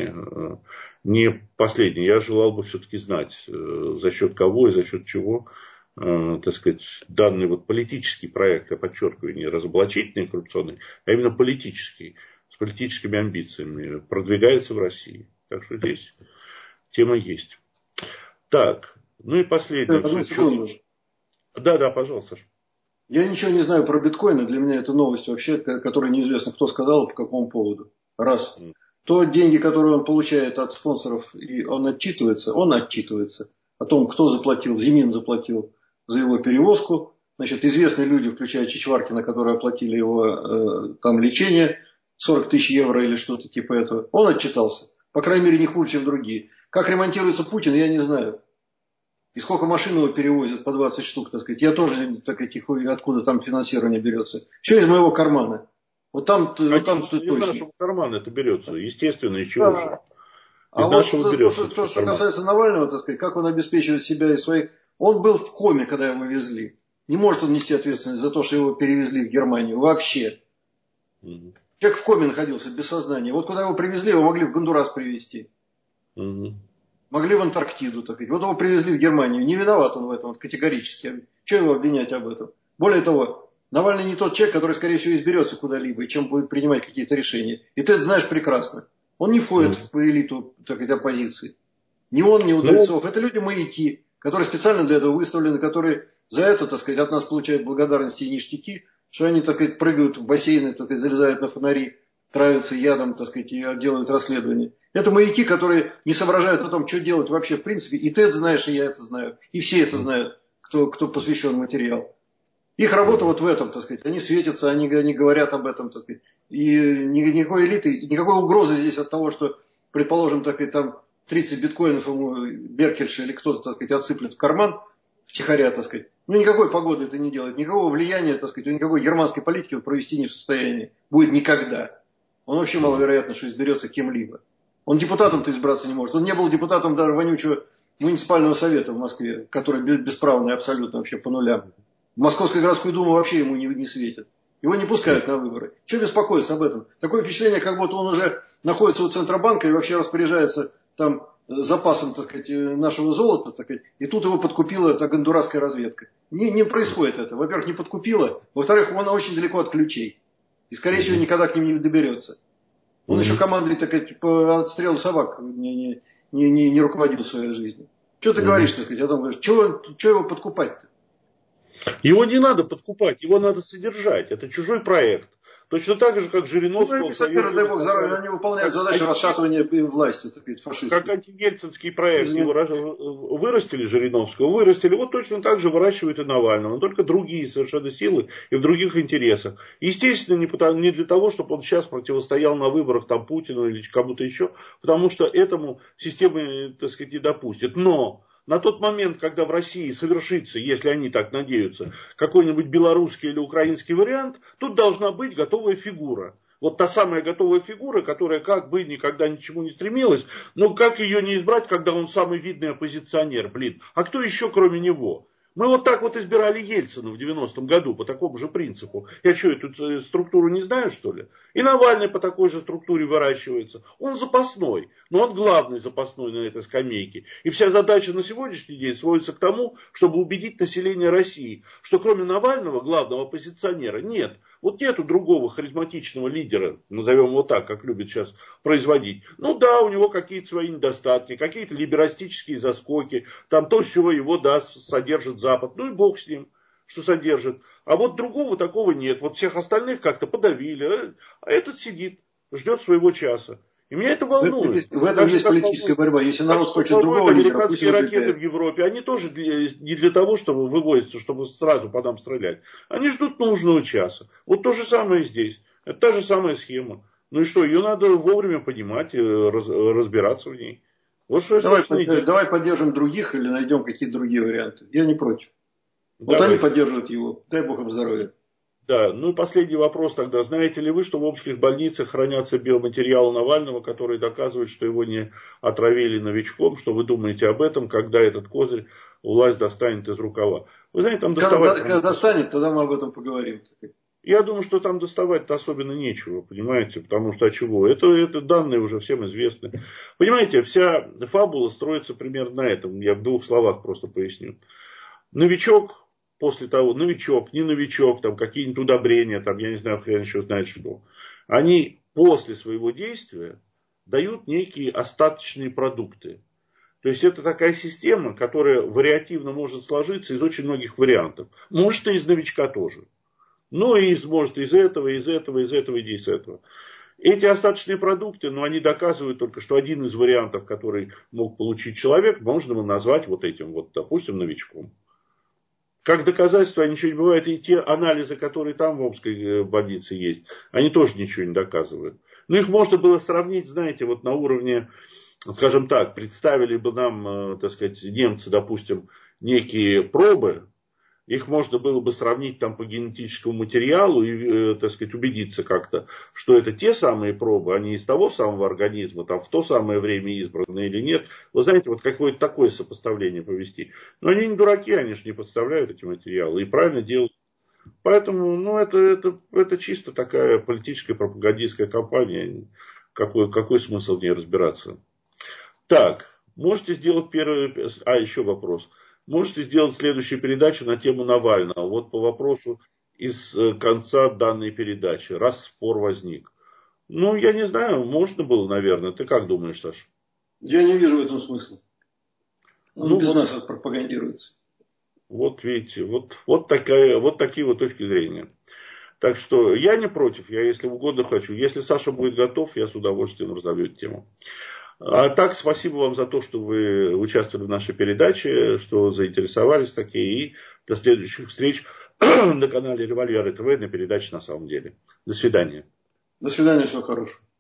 не последняя. Я желал бы все-таки знать, за счет кого и за счет чего, так сказать, данный вот политический проект, я подчеркиваю, не разоблачительный, коррупционный, а именно политический, с политическими амбициями, продвигается в России. Так что здесь тема есть. Так, ну и последнее. Одну секунду. Да, пожалуйста, Саша. Я ничего не знаю про биткоины. Для меня это новость вообще, которая неизвестно, кто сказал, по какому поводу. Раз. То деньги, которые он получает от спонсоров, и он отчитывается о том, кто заплатил. Зимин заплатил за его перевозку. Значит, известные люди, включая Чичваркина, которые оплатили его там лечение, 40 тысяч евро или что-то типа этого. Он отчитался. По крайней мере, не хуже, чем другие. Как ремонтируется Путин, я не знаю. И сколько машин его перевозят, по 20 штук, так сказать. Я тоже, так сказать, откуда там финансирование берется. Все из моего кармана. Вот там точно. Из нашего кармана это берется, естественно, из чего же. А вот то, что касается Навального, так сказать, как он обеспечивает себя и своих... Он был в коме, когда его везли. Не может он нести ответственность за то, что его перевезли в Германию. Вообще. Человек в коме находился, без сознания. Вот куда его привезли, его могли в Гондурас привезти. Могли в Антарктиду, так сказать. Вот его привезли в Германию. Не виноват он в этом, вот, категорически. Чего его обвинять об этом? Более того, Навальный не тот человек, который, скорее всего, изберется куда-либо и чем будет принимать какие-то решения. И ты это знаешь прекрасно. Он не входит в элиту, так сказать, оппозиции. Ни он, ни Удальцов. Это люди-маяки, которые специально для этого выставлены, которые за это, так сказать, от нас получают благодарности и ништяки, что они, так сказать, прыгают в бассейны, так сказать, залезают на фонари, травятся ядом, так сказать, и делают расследование. Это маяки, которые не соображают о том, что делать вообще в принципе. И ты это знаешь, и я это знаю. И все это знают, кто посвящен материал. Их работа вот в этом, так сказать. Они светятся, они говорят об этом, так сказать. И никакой элиты, никакой угрозы здесь от того, что, предположим, так сказать, там 30 биткоинов ему Беркельши или кто-то, так сказать, отсыплет в карман, втихаря, так сказать. Ну, никакой погоды это не делает, никакого влияния, так сказать, никакой германской политики он провести не в состоянии. Будет никогда. Он вообще маловероятно, что изберется кем-либо. Он депутатом-то избраться не может. Он не был депутатом даже вонючего муниципального совета в Москве, который бесправный абсолютно вообще по нулям. В Московскую городскую думу вообще ему не светит. Его не пускают на выборы. Чего беспокоиться об этом? Такое впечатление, как будто он уже находится у Центробанка и вообще распоряжается там запасом, так сказать, нашего золота, так сказать, и тут его подкупила эта гондурасская разведка. Не происходит это. Во-первых, не подкупила. Во-вторых, он очень далеко от ключей. И, скорее всего, никогда к ним не доберется. Он еще командой, так сказать, по отстрелу собак не руководил своей жизнью. Что ты говоришь, так сказать, о том, что его подкупать-то? Его не надо подкупать, его надо содержать. Это чужой проект. Точно так же, как Жириновского в Союзе. Дай бог здоровья, они выполняют задачу расшатывания власти, так сказать, фашистской. Как антигельцинский проект вырастили Жириновского, вырастили, вот точно так же выращивают и Навального, но только другие совершенно силы и в других интересах. Естественно, не для того, чтобы он сейчас противостоял на выборах там Путину или кому-то еще, потому что этому система, так сказать, не допустит. Но на тот момент, когда в России совершится, если они так надеются, какой-нибудь белорусский или украинский вариант, тут должна быть готовая фигура. Вот та самая готовая фигура, которая как бы никогда ничему не стремилась, но как ее не избрать, когда он самый видный оппозиционер, блин. А кто еще кроме него? Мы вот так вот избирали Ельцина в 90-м году по такому же принципу. Я что, эту структуру не знаю, что ли? И Навальный по такой же структуре выращивается. Он запасной, но он главный запасной на этой скамейке. И вся задача на сегодняшний день сводится к тому, чтобы убедить население России, что кроме Навального, главного оппозиционера, нет. Вот нету другого харизматичного лидера, назовем его так, как любят сейчас производить. Ну да, у него какие-то свои недостатки, какие-то либерастические заскоки, там то все его содержит Запад. Ну и бог с ним, что содержит. А вот другого такого нет. Вот всех остальных как-то подавили, а этот сидит, ждет своего часа. И меня это волнует. В этом есть политическая борьба. Если народ хочет другого лидера, американские ракеты в Европе, они тоже не для того, чтобы вывозиться, чтобы сразу по нам стрелять. Они ждут нужного часа. Вот то же самое и здесь. Это та же самая схема. Ну и что, ее надо вовремя понимать, разбираться в ней. Вот что давай поддержим других или найдем какие-то другие варианты. Я не против. Вот они поддерживают его. Дай бог им здоровья. Да, ну и последний вопрос тогда. Знаете ли вы, что в омских больницах хранятся биоматериалы Навального, которые доказывают, что его не отравили новичком? Что вы думаете об этом, когда этот козырь власть достанет из рукава? Вы знаете, там доставать... Когда достанет, тогда мы об этом поговорим. Я думаю, что там доставать-то особенно нечего, понимаете, потому что чего? Это данные уже всем известны. Понимаете, вся фабула строится примерно на этом. Я в двух словах просто поясню. Новичок... После того, новичок, не новичок, там какие-нибудь удобрения, там, я не знаю, хрен еще знает что. Они после своего действия дают некие остаточные продукты. То есть это такая система, которая вариативно может сложиться из очень многих вариантов. Может и из новичка тоже. Но и может из этого, из этого, из этого, и из этого. Эти остаточные продукты, они доказывают только, что один из вариантов, который мог получить человек, можно назвать вот этим, вот, допустим, новичком. Как доказательство ничего не бывает. И те анализы, которые там в Омской больнице есть, они тоже ничего не доказывают. Но их можно было сравнить, знаете, вот на уровне, скажем так, представили бы нам, так сказать, немцы, допустим, некие пробы. Их можно было бы сравнить там по генетическому материалу и, так сказать, убедиться как-то, что это те самые пробы, они из того самого организма, там в то самое время избраны или нет. Вы знаете, вот какое-то такое сопоставление повести. Но они не дураки, они же не подставляют эти материалы и правильно делают. Поэтому, это чисто такая политическая пропагандистская кампания. Какой смысл в ней разбираться? Так, можете сделать первый... еще вопрос. Можете сделать следующую передачу на тему Навального. Вот по вопросу из конца данной передачи. Раз спор возник. Я не знаю, можно было, наверное. Ты как думаешь, Саша? Я не вижу в этом смысла. Он без нас пропагандируется. Вот видите, вот такие вот точки зрения. Так что я не против, я если угодно хочу. Если Саша будет готов, я с удовольствием разовью эту тему. А так, спасибо вам за то, что вы участвовали в нашей передаче, что заинтересовались такие. И до следующих встреч на канале Револьвер ТВ на передаче «На самом деле». До свидания. До свидания, всего хорошего.